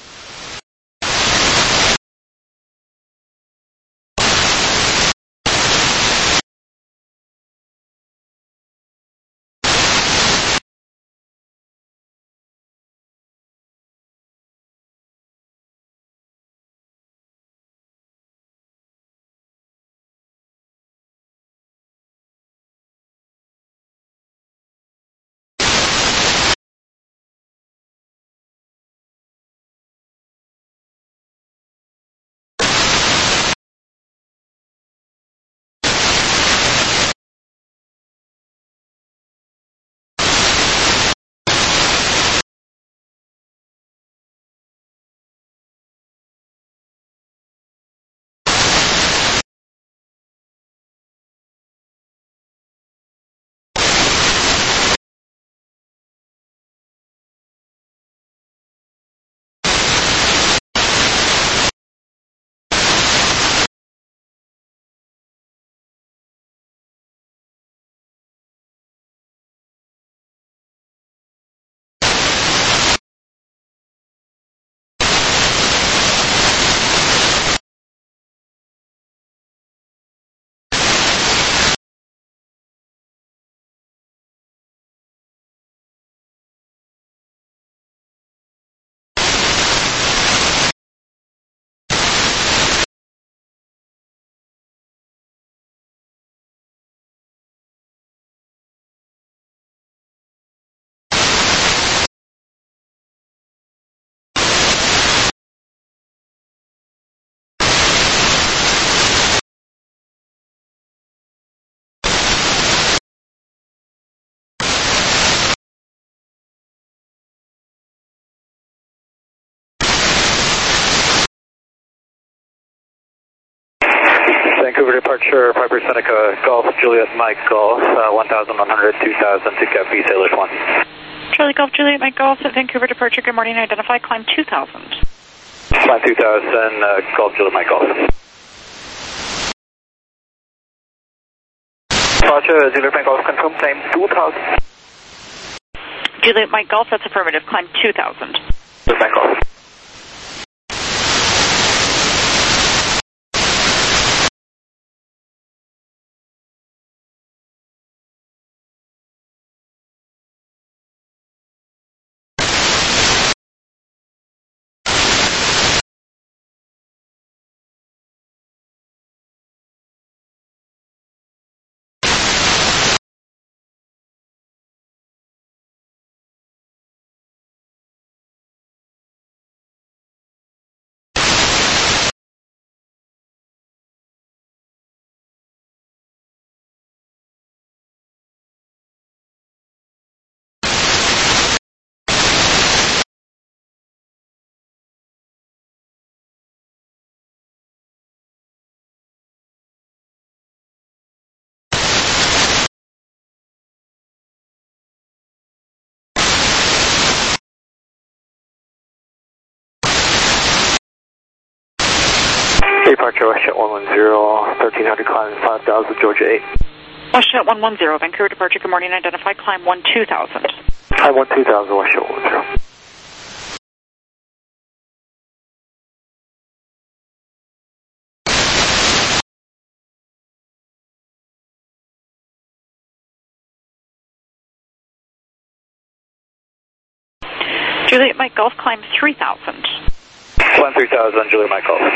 Vancouver departure, Piper Seneca, Golf, Juliet Mike Golf, uh, one thousand one hundred, two thousand, to Cafe Sailors one. Charlie Golf, Juliet Mike Golf at Vancouver departure, good morning, identify, climb two thousand. Climb two thousand, uh, Golf, Juliet Mike Golf. Departure, Juliet Mike Golf, confirm, climb two thousand. Juliet Mike Golf, that's affirmative, climb two thousand. Juliet Mike Golf. Departure WestJet one one zero, thirteen hundred climb five thousand, Georgia eight. WestJet one one zero, Vancouver departure, good morning, identify, climb one two thousand. Climb one two thousand, WestJet one one zero. Juliet Mike Golf, climb three thousand. Climb three thousand, Juliet Mike Golf.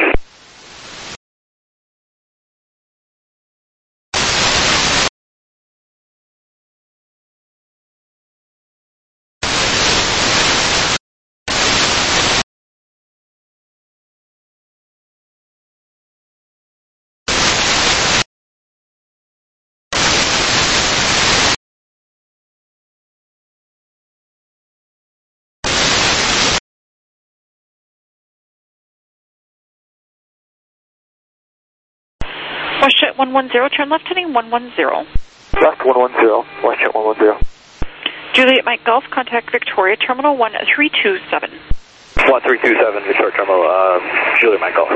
WestJet one one zero, turn left heading one one zero. Left one one zero, WestJet one one zero. Juliet Mike Golf, contact Victoria Terminal one three two seven. one three two seven, Victoria Terminal, uh, Juliet Mike Golf.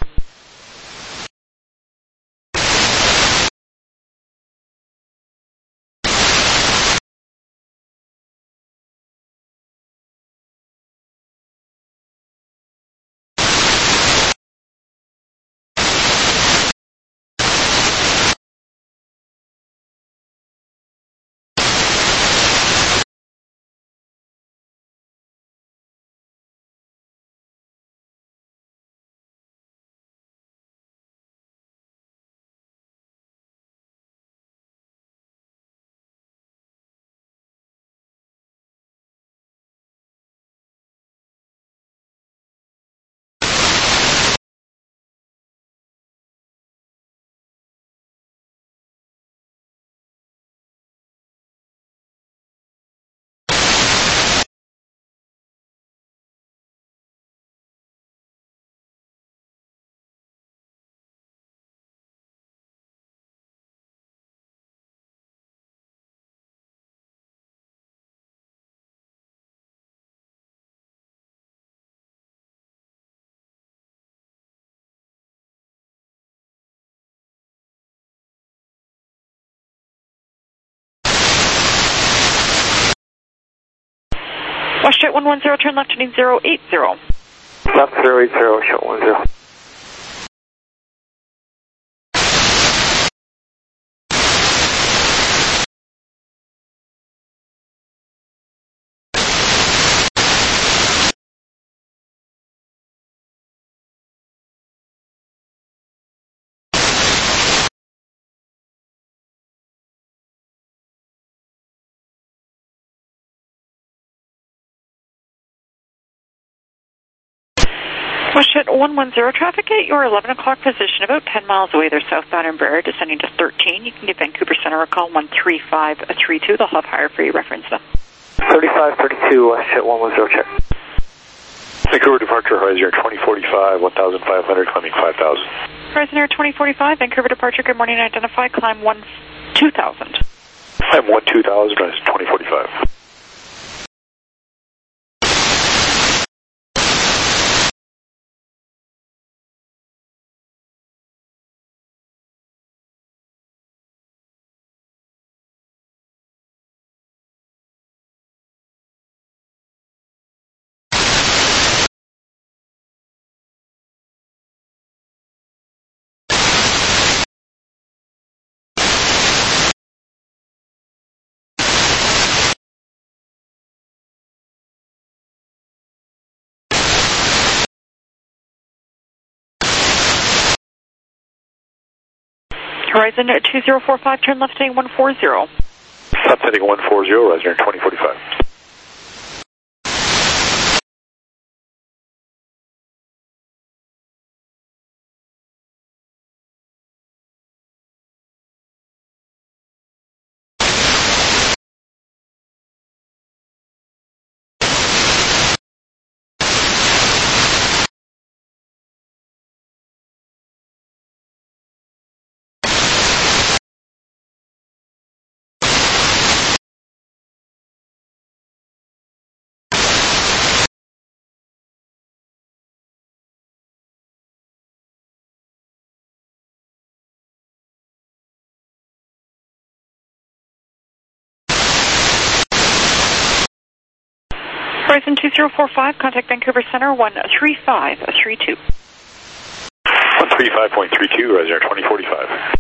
WestJet one one zero, turn left heading zero eight zero. Left zero eight zero, WestJet one one zero. WestJet one one zero, traffic at your eleven o'clock position, about ten miles away. They're southbound Embraer, descending to thirteen. You can give Vancouver Center a call, one three five three two. They'll have higher for you, reference them. thirty-five thirty-two, WestJet one one zero, check. Vancouver departure, Horizon Air twenty forty-five, one thousand five hundred, climbing five thousand. Horizon Air twenty forty-five, Vancouver departure, good morning, identify, climb one two thousand. Climb one two thousand, Horizon twenty forty-five. Horizon two zero four five, turn left heading one four zero. Left heading one four zero, Horizon Air twenty forty-five. Horizon two zero four five, contact Vancouver Center one three five three two. one three five point three two, Roger, twenty forty-five.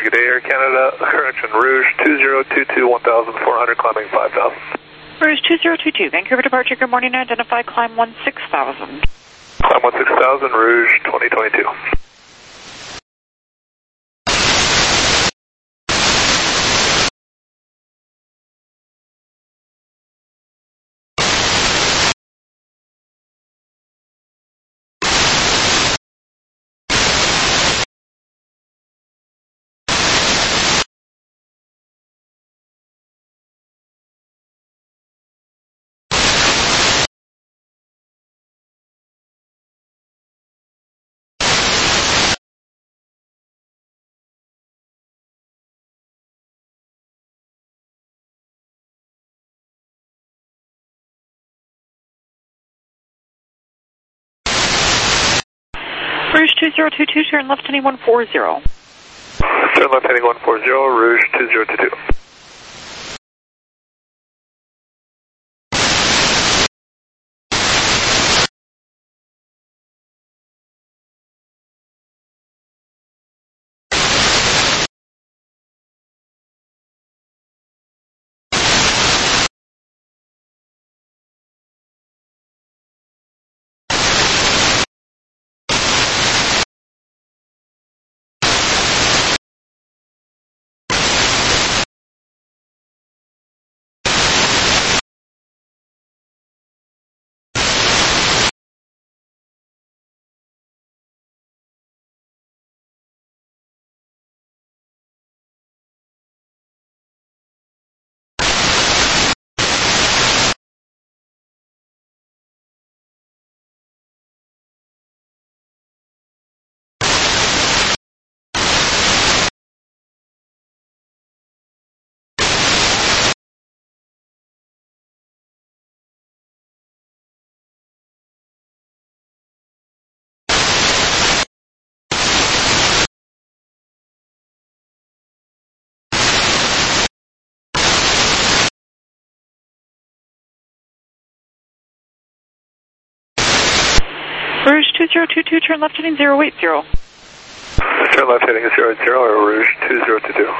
departure. Good day, Air Canada. Correction, Rouge two zero two two, one thousand four hundred, climbing five thousand. Rouge two zero two two, Vancouver departure, good morning, identify, climb one six thousand. Climb one six thousand, Rouge twenty twenty-two. Rouge two zero two two, turn left heading one four zero. Turn left heading one four zero, Rouge two zero two two. Rouge two zero two two, turn left heading zero eight zero. Turn left heading zero eight zero, or Rouge two zero two two.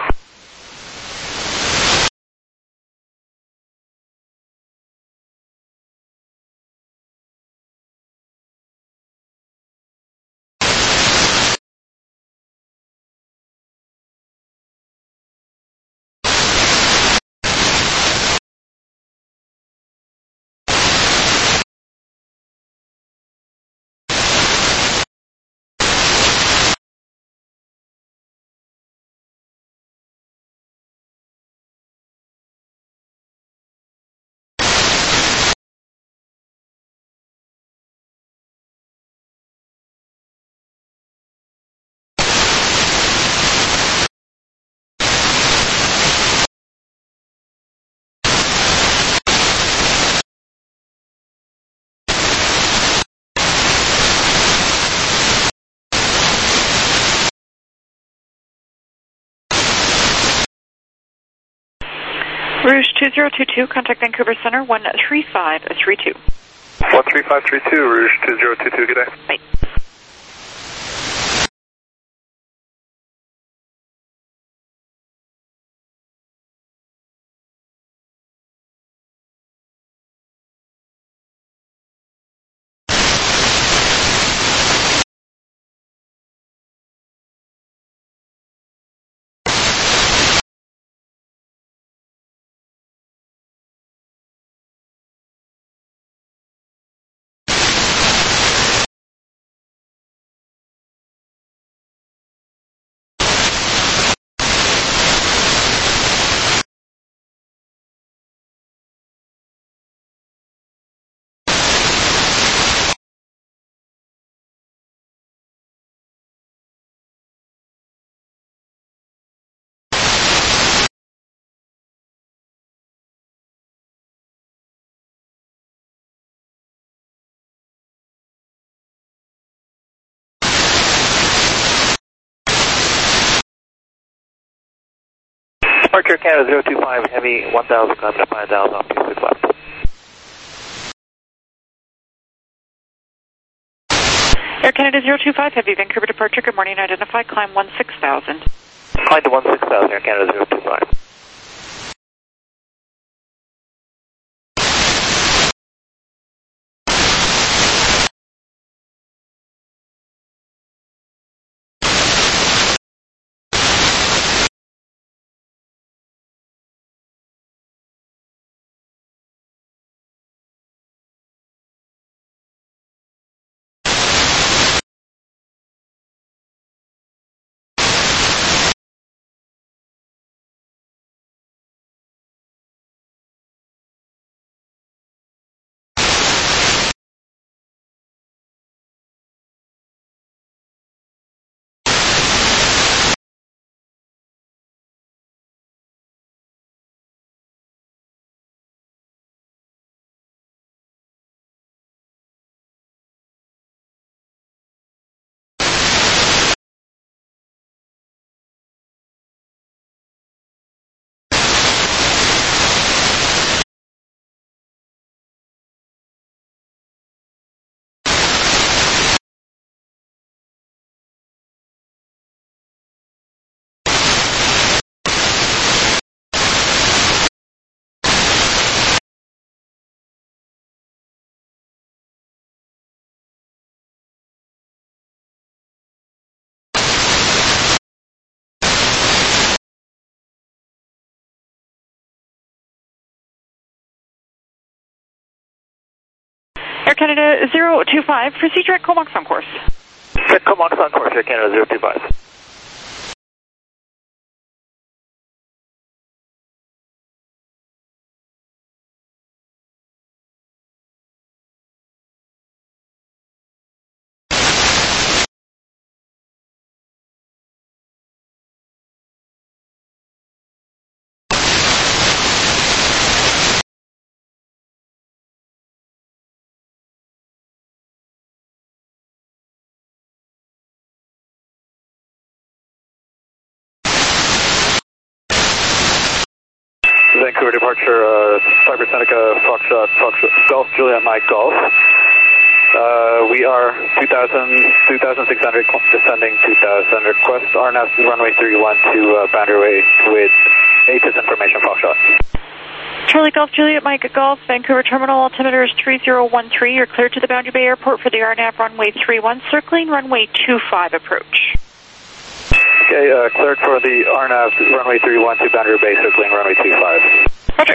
Rouge two zero two two, contact Vancouver Center one three five three two. one three five three two, Rouge two zero two two, good day. Bye. Departure Canada zero two five, heavy one thousand, climbing to five thousand, on P six left. Air Canada zero two five, heavy Vancouver departure, good morning, identify, climb one six thousand. Climb to one six thousand, Air Canada zero two five. Air Canada zero two five, procedure at Comox on course. Set Comox on course, Air Canada zero two five. Vancouver departure, uh, Cyber Seneca, Foxtrot, Foxtrot, Golf, Juliet, Mike, Golf. Uh, we are two thousand, two thousand six hundred, descending two thousand, request R N A V runway three one to uh, boundary way with A T I S information, Foxtrot. Charlie Golf, Juliet, Mike, Golf, Vancouver Terminal, altimeter is three zero one three. You're cleared to the Boundary Bay Airport for the R N A V runway three one, circling runway two five approach. Okay, uh, cleared for the R N A V runway three one to Boundary Bay, circling runway two five. Roger.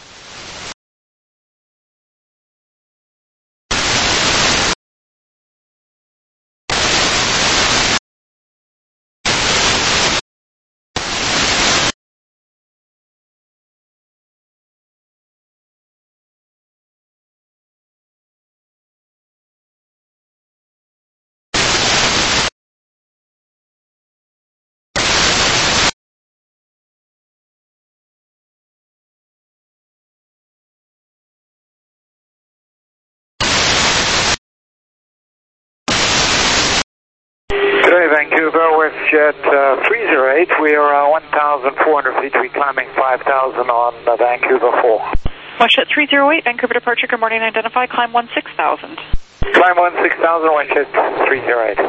Vancouver, WestJet uh, three zero eight. We are uh, one thousand four hundred feet. We're climbing five thousand on uh, Vancouver four. WestJet three zero eight, Vancouver departure, good morning, identify, climb one six thousand. Climb one six thousand, WestJet three zero eight.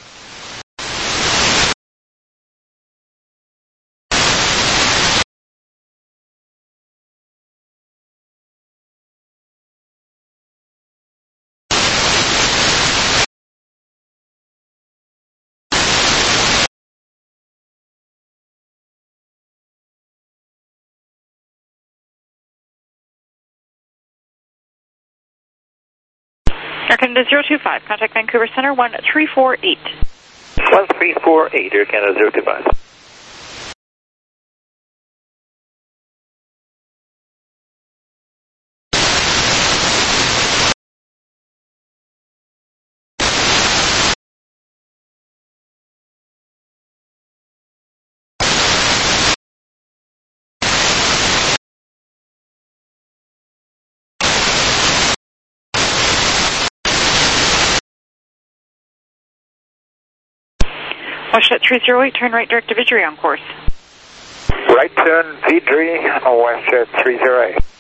Air Canada zero two five, contact Vancouver Center one three four eight. one three four eight, Air Canada zero two five. WestJet three zero eight, turn right direct to Vidri on course. Right turn, Vidri, WestJet three zero eight.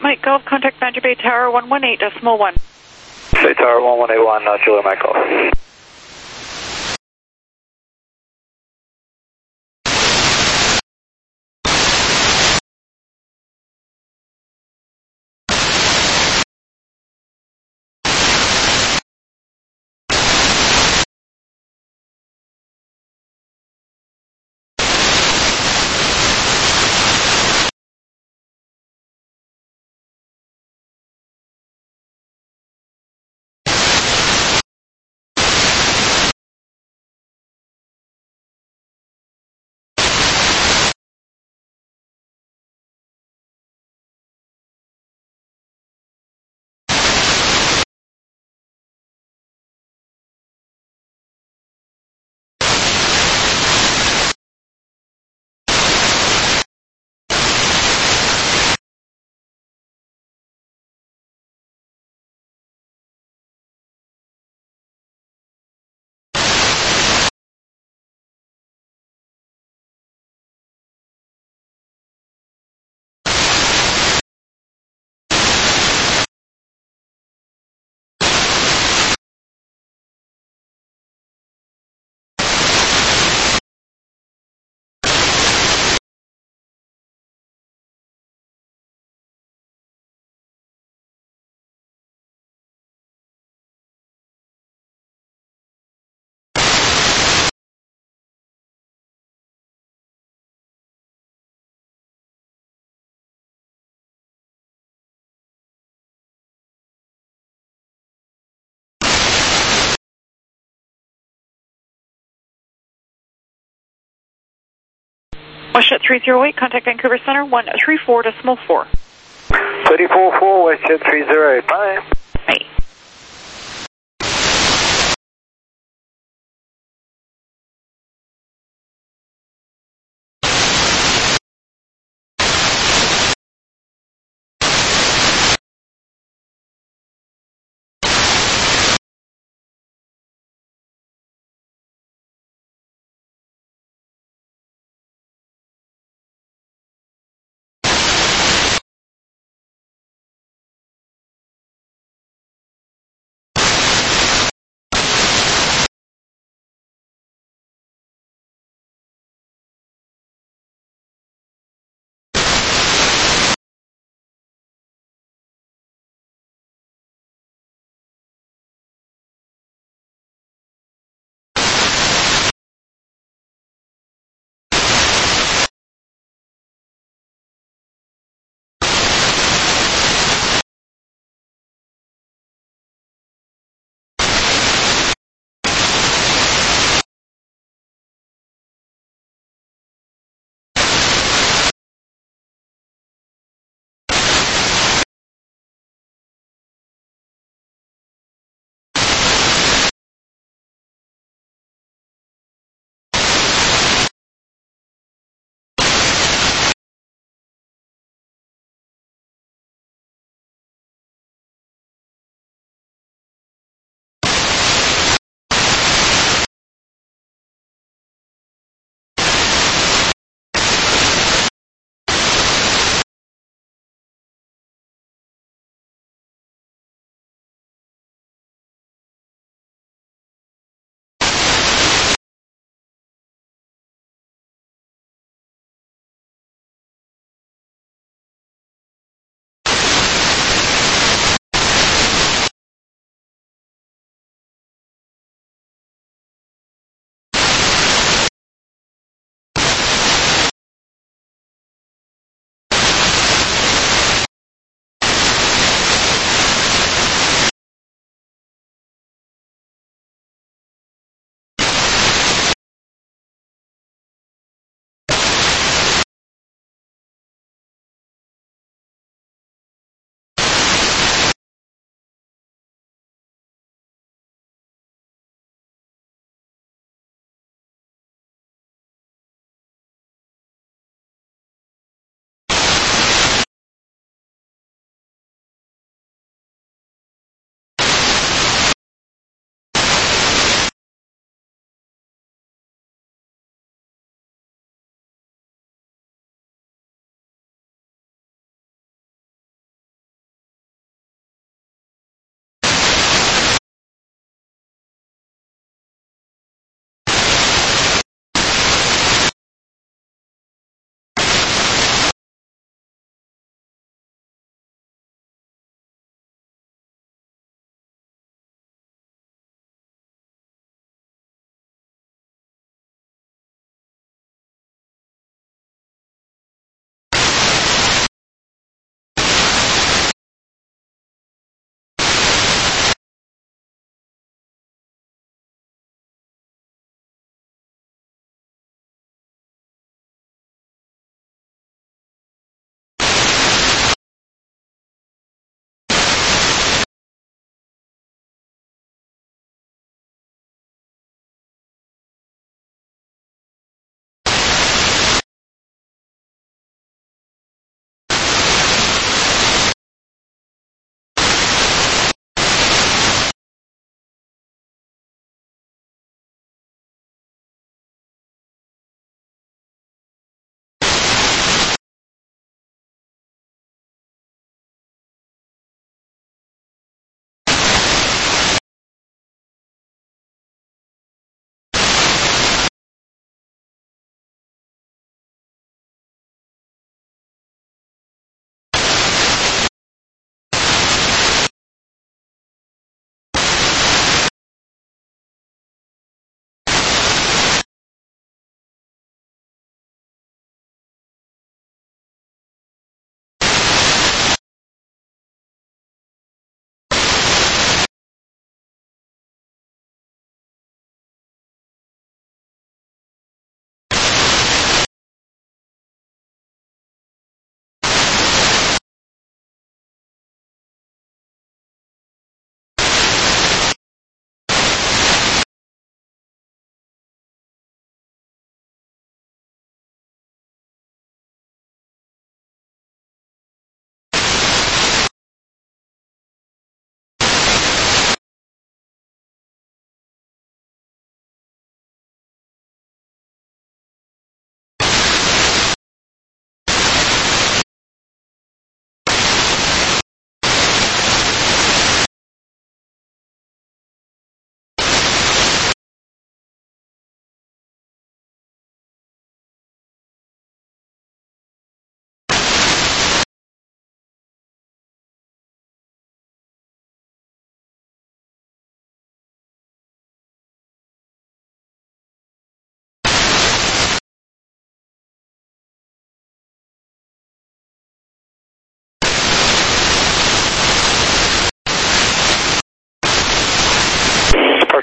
Mike Golf, contact Badger Bay Tower one one eight decimal one. Bay Tower one one eight one, uh, Juliet Mike Golf. WestJet three zero eight, contact Vancouver Center one three four decimal four. thirty-four four, WestJet three zero eight, bye. Bye.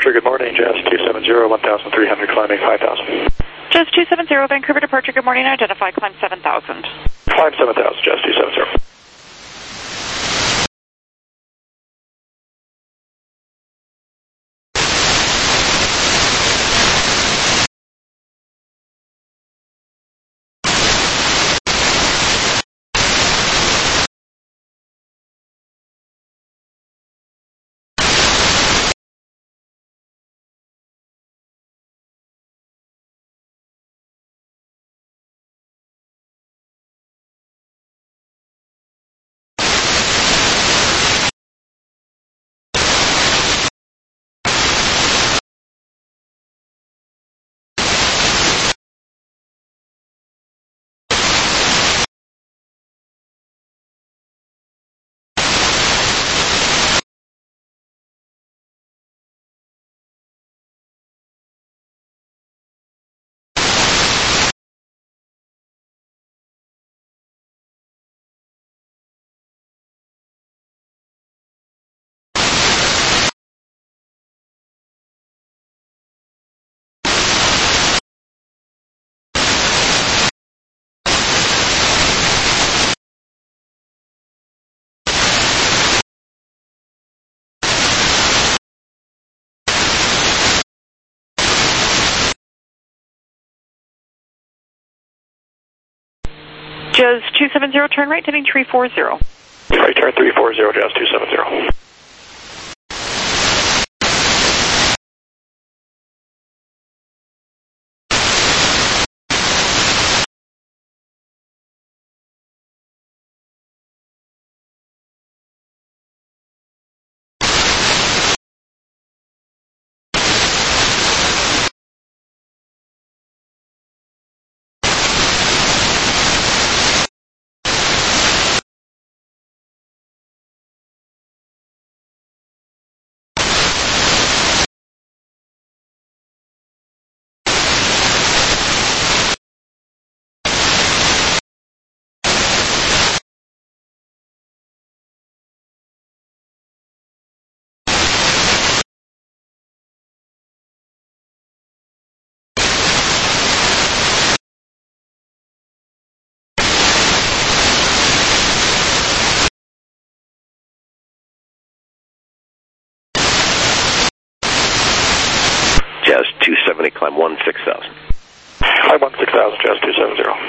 departure, good morning, Jazz two seven zero, one thousand three hundred, climbing five thousand. Jazz two seven zero, Vancouver departure, good morning, identify, climb seven thousand. Climb seven thousand, Jazz two seven zero. Jazz two seven zero, turn right, heading three four zero. Right turn three four zero, Jazz two seven zero. Jazz two seventy, climb one six thousand. Climb one six thousand, Jazz two seven zero.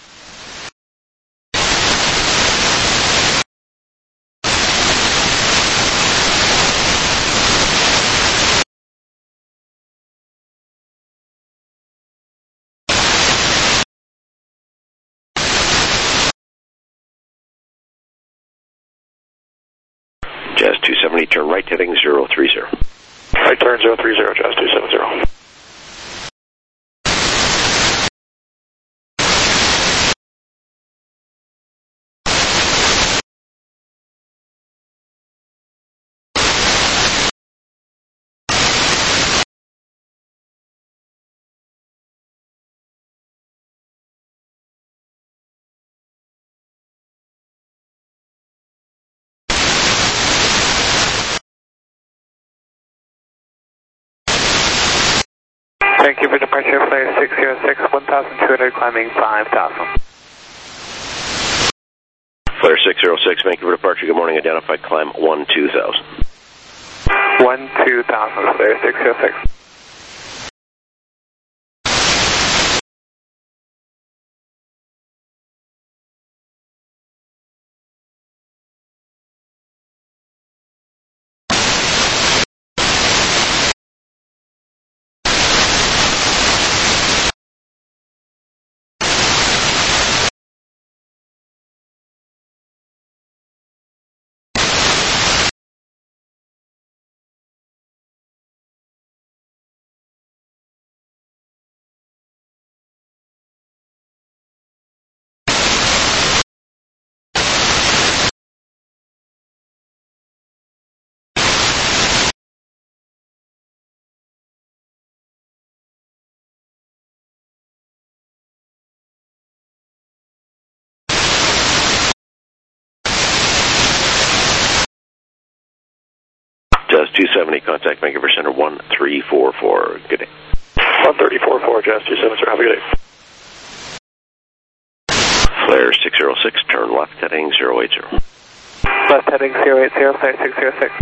Jazz two seventy, turn right, heading zero three zero. Right turn zero three zero, Jazz two seven zero. Thank you for departure, flare six zero six, one thousand two hundred, climbing five thousand. Flare six zero six, Vancouver departure, good morning, identified, climb one two thousand. one two thousand, flare six zero six. Jazz two seventy, contact Vancouver Center one three four four. Good day. one three four four, Jazz two seventy, sir. Have a good day. Flare six zero six, turn left heading zero eight zero. Left heading zero eight zero, Flare six zero six.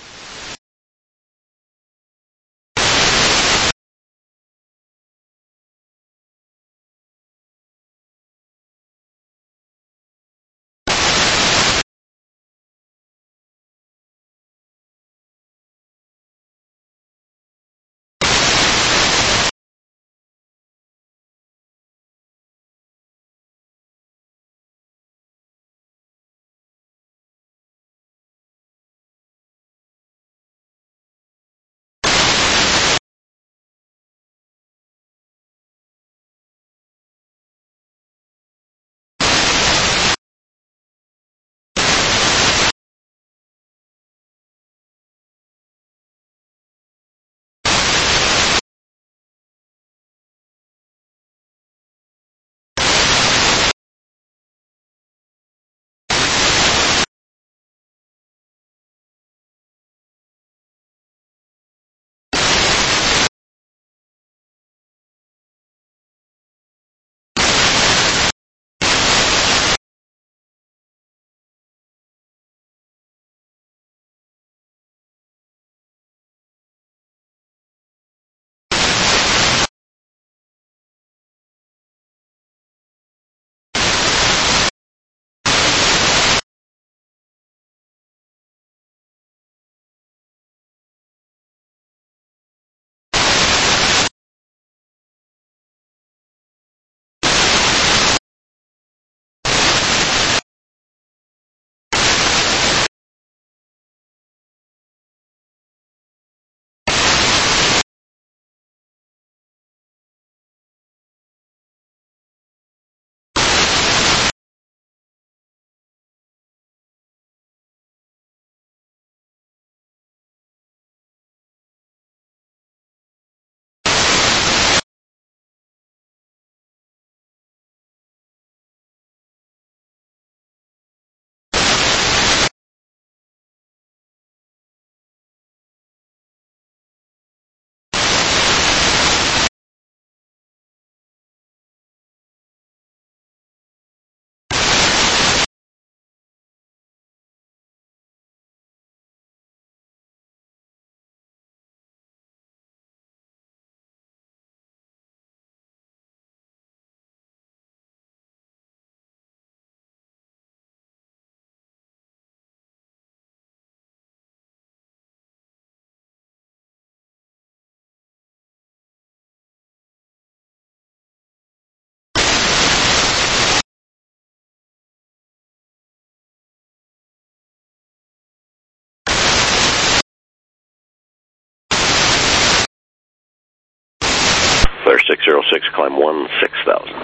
Flare six zero six, climb one six thousand.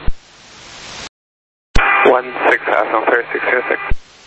one six thousand, Flare six zero six.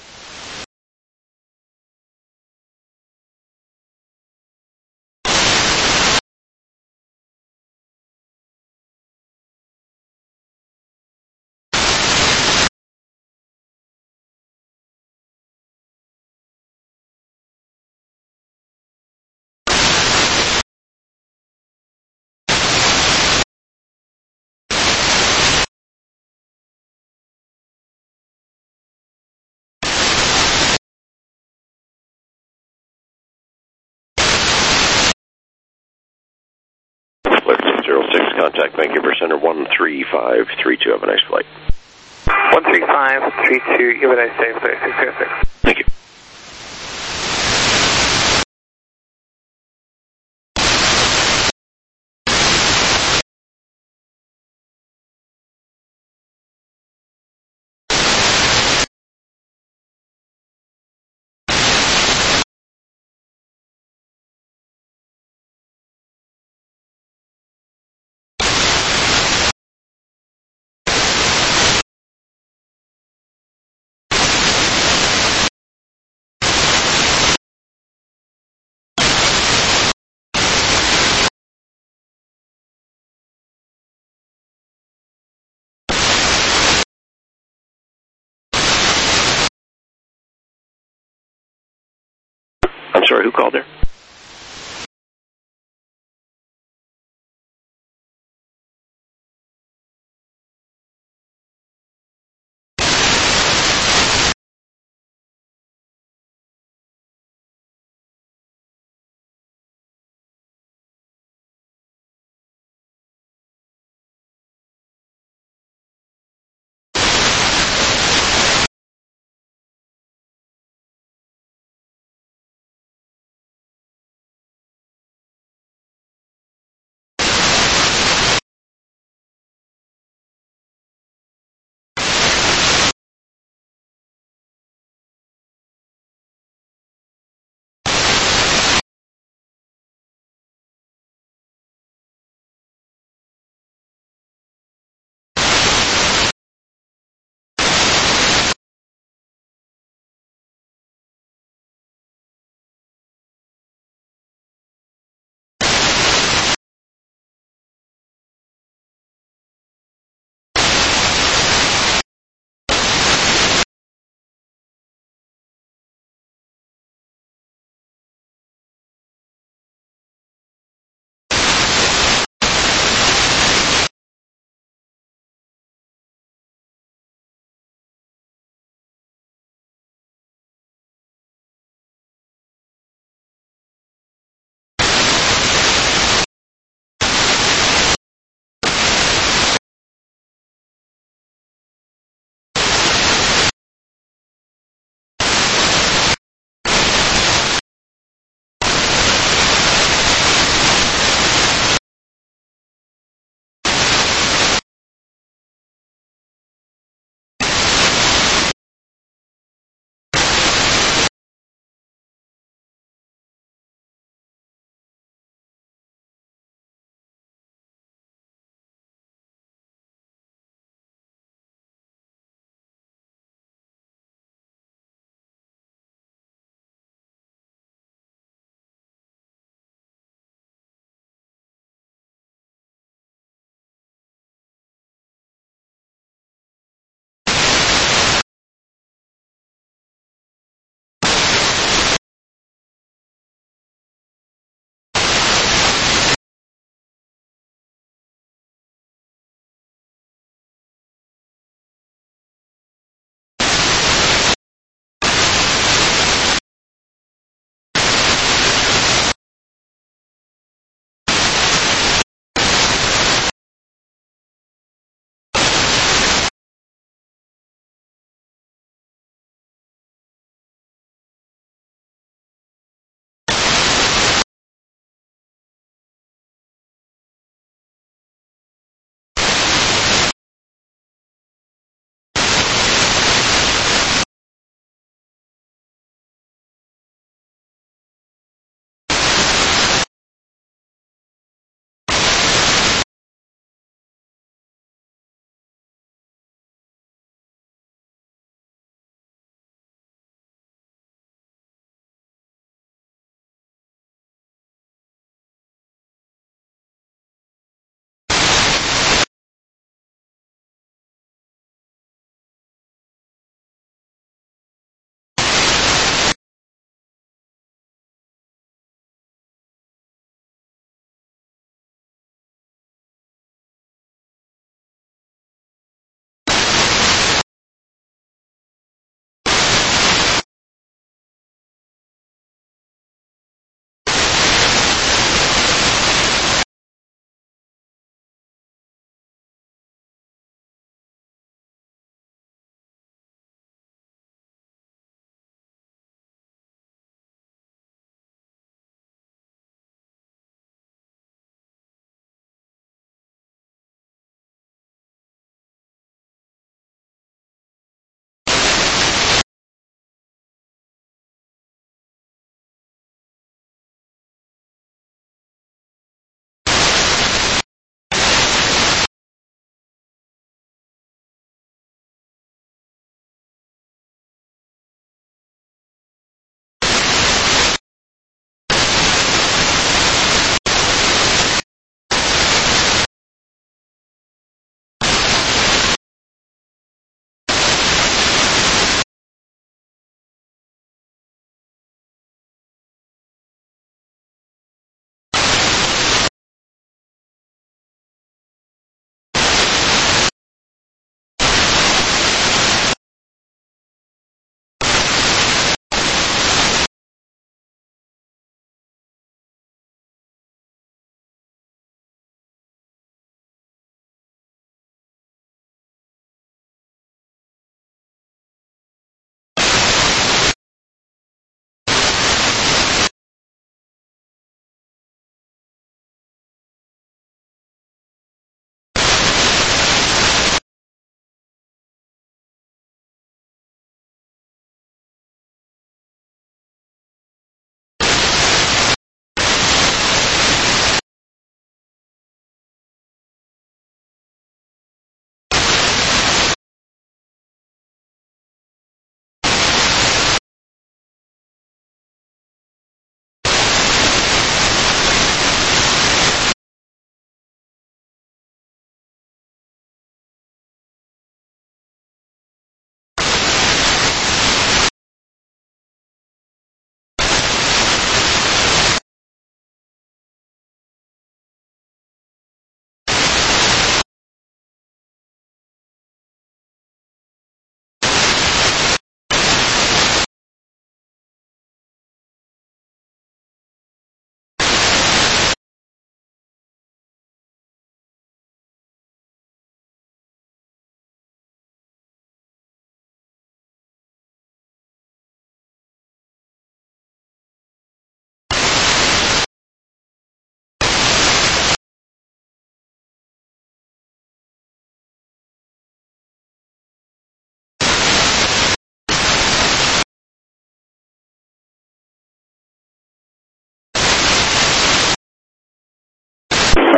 Contact Vancouver Center one three five three two. Have a nice flight. one three five three two, have a nice day, Flare six zero six. Thank you. I'm sorry, who called there?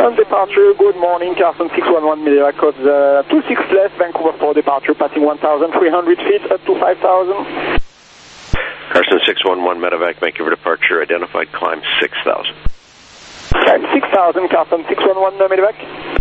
On departure, good morning, Carson six one one Medevac of the two six left, Vancouver for departure, passing one thousand three hundred feet up to five thousand. Carson six one one Medevac, Vancouver departure, identified climb six thousand. Climb six thousand, Carson six one one Medevac.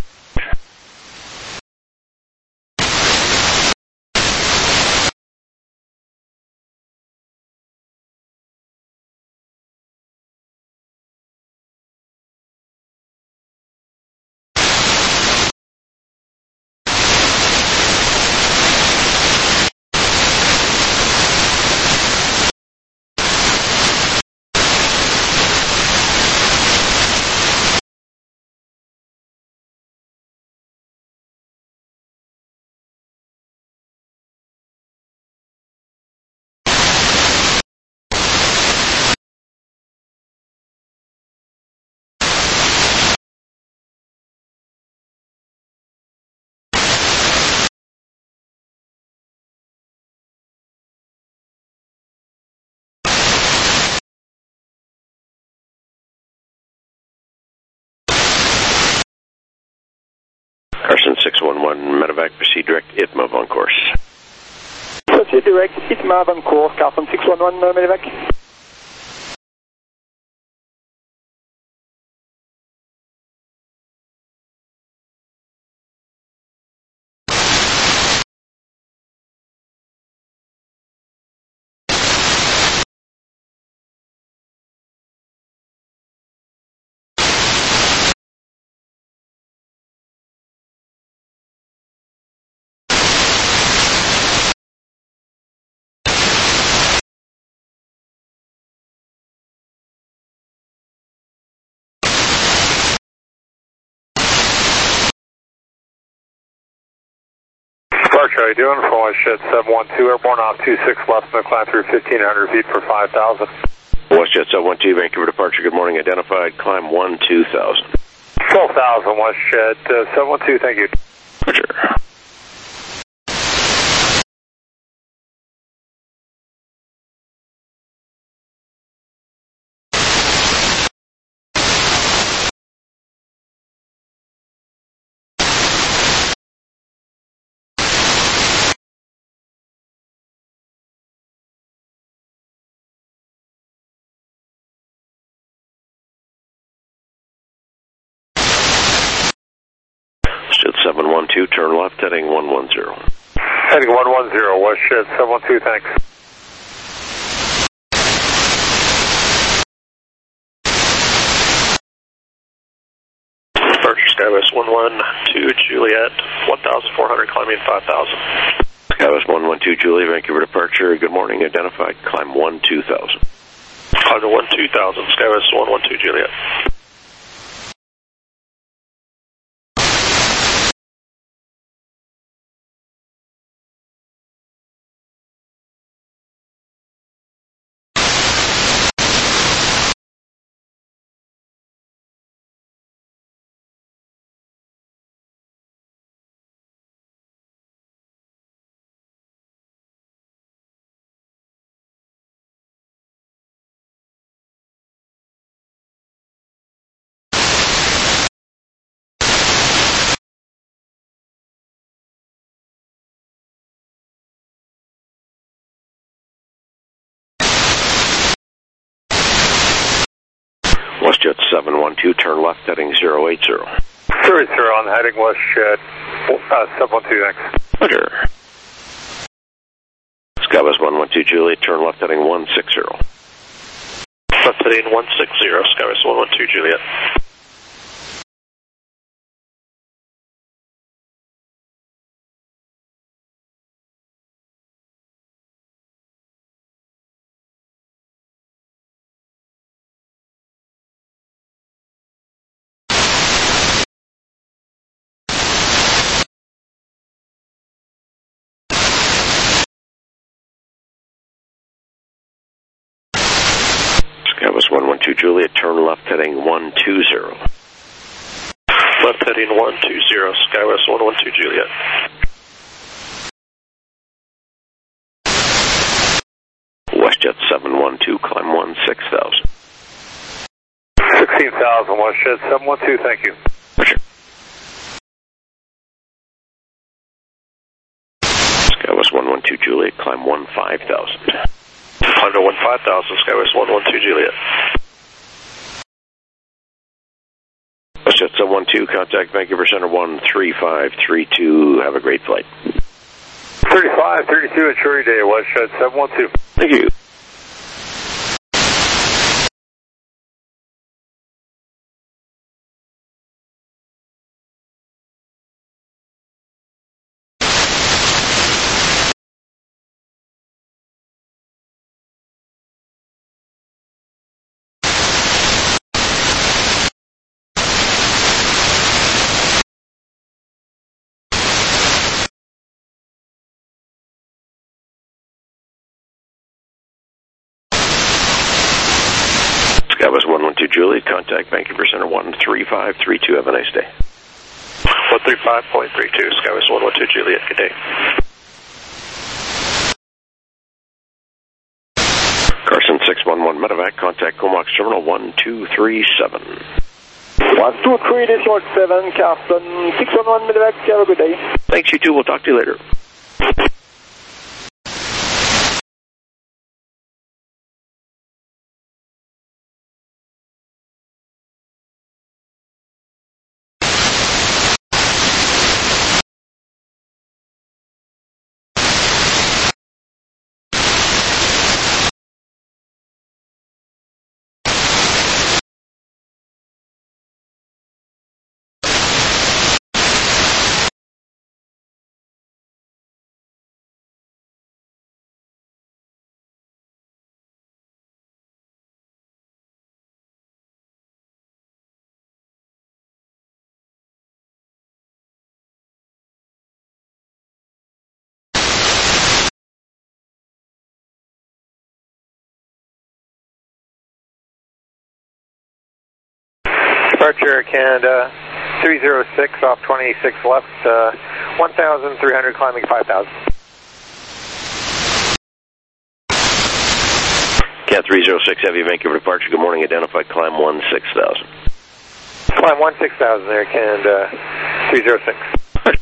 Carson six one one Medevac, proceed direct I T M A on course. Proceed direct I T M A on course, Carson six one one Medevac. Departure, how you doing? For WestJet seven one two, airborne off two six left, no climb through fifteen hundred feet for five thousand. WestJet seven one two, Vancouver departure, good morning, identified climb one two thousand. twelve thousand, WestJet uh, seven one two, thank you. Roger. seven one two, turn left, heading one one zero. Heading one one zero, WestJet seven one two, thanks. Departure Skywest one one two, Juliet, one thousand four hundred, climbing five thousand. Skywest one one two, Juliet, Vancouver departure, good morning, identified climb one two thousand. Climb to one two thousand, Skywest one one two, Juliet. WestJet seven one two, turn left, heading zero eight zero. zero eight zero on heading WestJet uh, seven one two, thanks. Roger. Skywest one one two, Juliet, turn left, heading one six zero. Left heading one six zero, Skywest one one two, Juliet. Skywest one one two, Juliet, turn left, heading one two zero. Left heading one two zero, Skywest one one two, Juliet. WestJet seven one two, climb one six thousand. sixteen thousand, WestJet seven one two, thank you. five thousand. Honda one five thousand, Skywest one one two Juliet. Westjet seven one two, contact Vancouver Center one three five three two. Have a great flight. thirty-five thirty-two at Cherry Day, Westjet seven one two. Thank you. Skywest one one two Juliet, contact Vancouver Center one three five three two. Have a nice day. one three five point three two, Skywest one one two Juliet, good day. Carson six one one Medevac, contact Comox Terminal one two three seven. one two three decimal seven, Carson six one one Medevac, have a good day. Thanks, you too. We'll talk to you later. Departure Canada three zero six off twenty-six left, uh, one thousand three hundred climbing five thousand. Cat three zero six Heavy, Vancouver departure. Good morning. Identified climb one six thousand. Climb one six thousand there, Canada three zero six.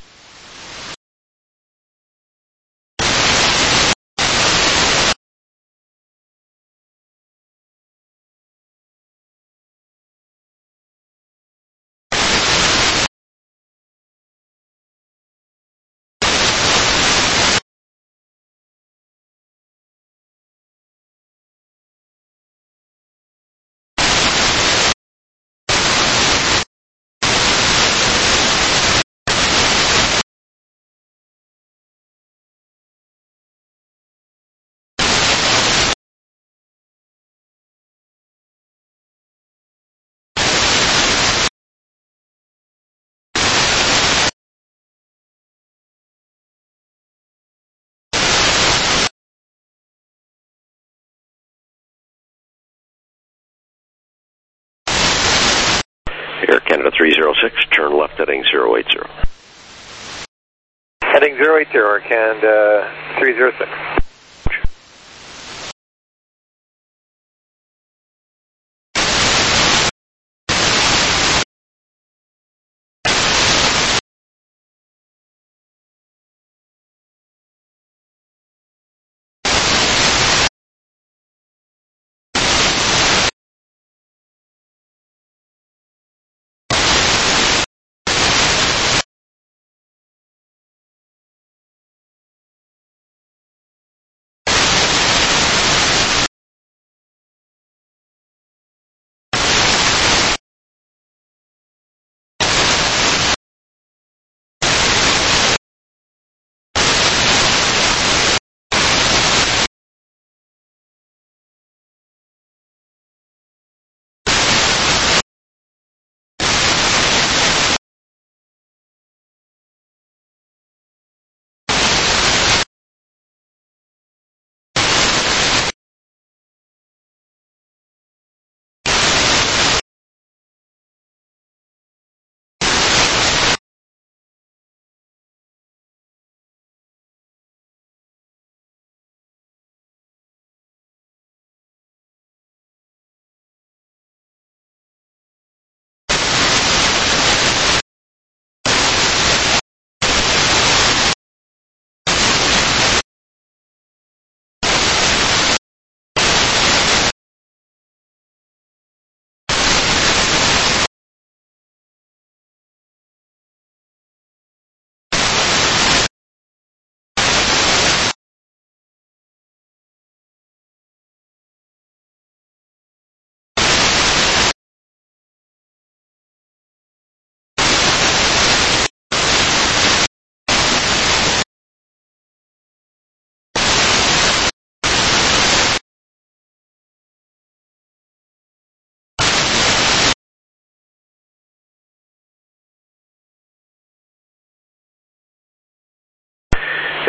Air Canada three zero six, turn left heading zero eight zero. Heading zero eight zero, Canada three zero six.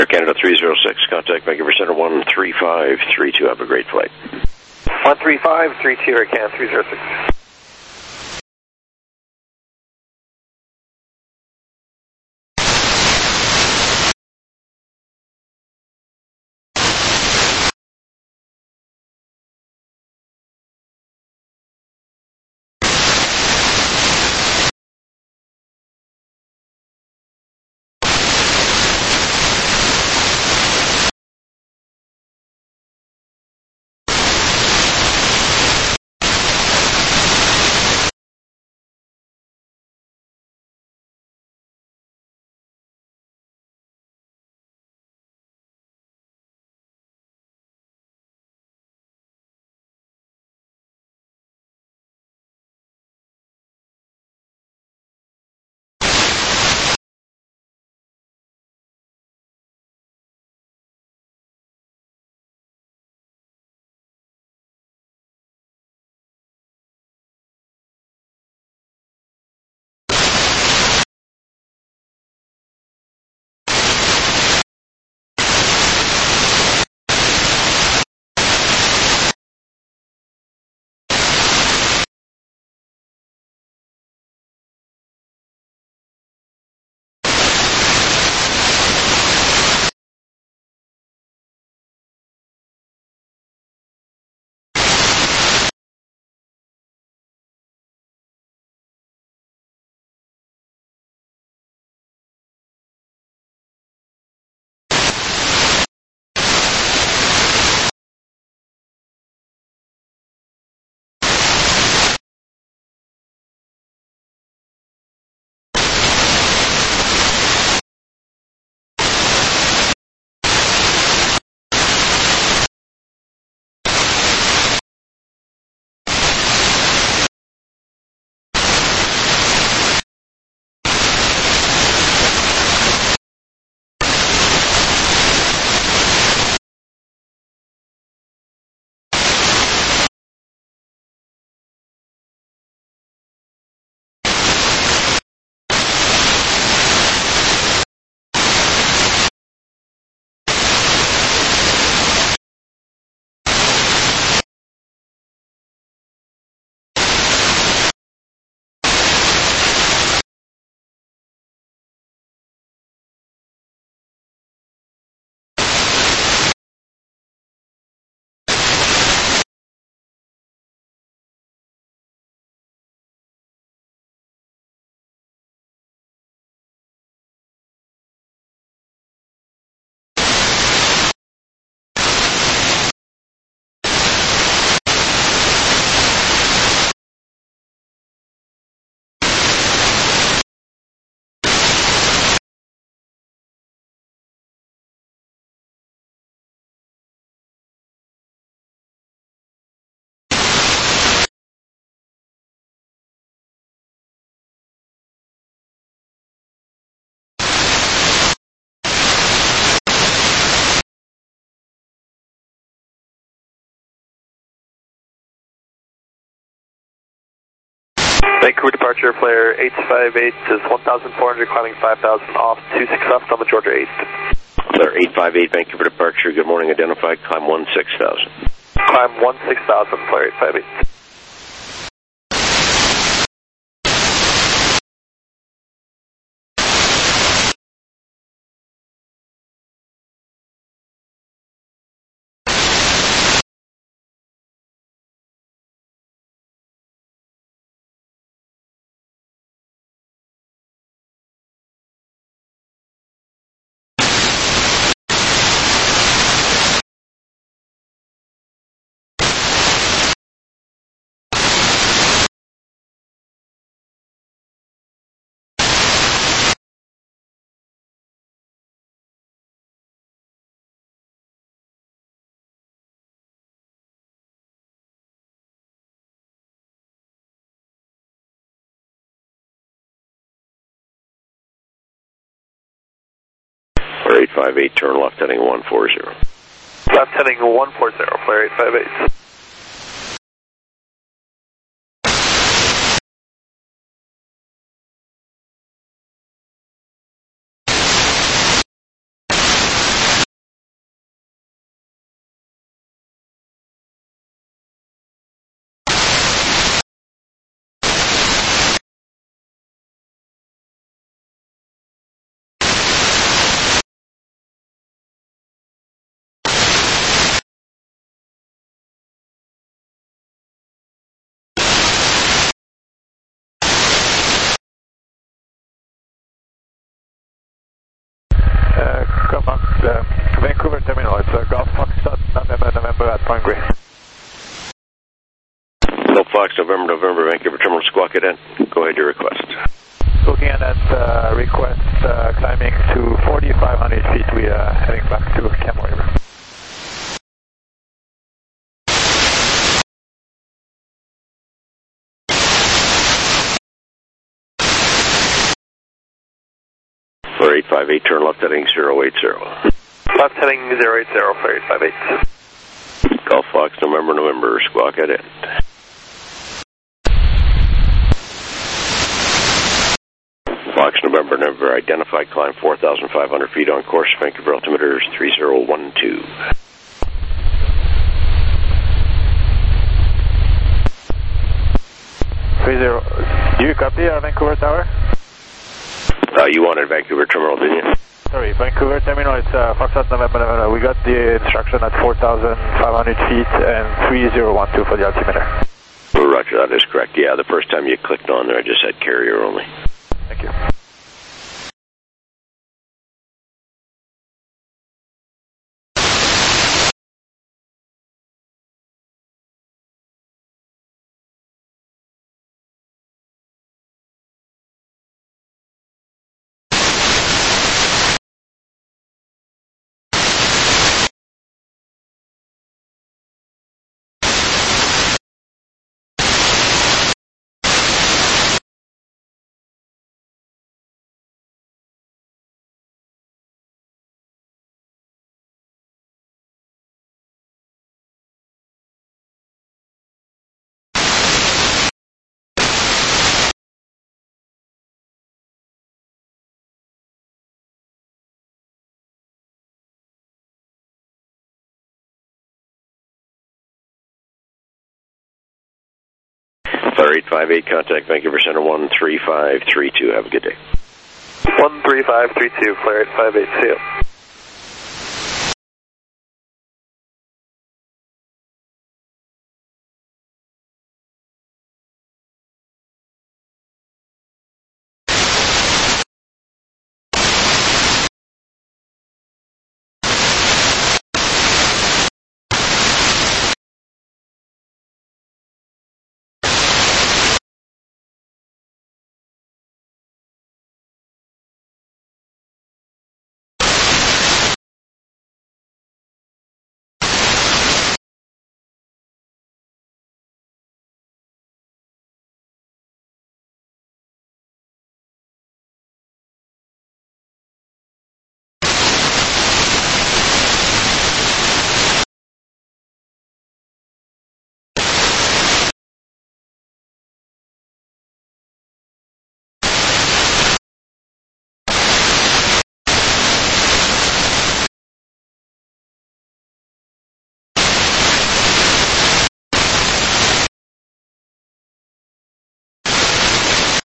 Air Canada three oh six, contact Vancouver Center one three five three two. Have a great flight. one three five three two, Air Canada three oh six. Vancouver departure, flare eight five eight is one thousand four hundred, climbing five thousand off, two six left on the Georgia eight. Flare eight five eight, Vancouver departure, good morning, identified, climb one six thousand. Climb one six thousand, flare eight five eight. Flare eight five eight, turn left heading one four zero. Left heading one four zero, flare eight five eight. Golf Fox, November, November, Vancouver Terminal, Squawk Cadet. Go ahead, your request. Looking at that uh, request, uh, climbing to forty-five hundred feet, we are uh, heading back to Camel River. For eight five eight, turn left heading zero eight zero. Left heading zero eight zero for eight five eight. Golf Fox, November, November, Squawk Cadet. Fox, November, November, identified climb four thousand five hundred feet on course, Vancouver altimeter is three zero one two. three zero, do you copy uh, Vancouver Tower? Uh, you wanted Vancouver Terminal, didn't you? Sorry, Vancouver Terminal, it's uh, Foxtrot, November, November. We got the instruction at four thousand five hundred feet and three zero one two for the altimeter. Oh, Roger, that is correct. Yeah, the first time you clicked on there, I just had carrier only. Thank you. Flare eight five eight, contact Vancouver Center one three five three two. Have a good day. one three five three two, Flare eight five eight, see you.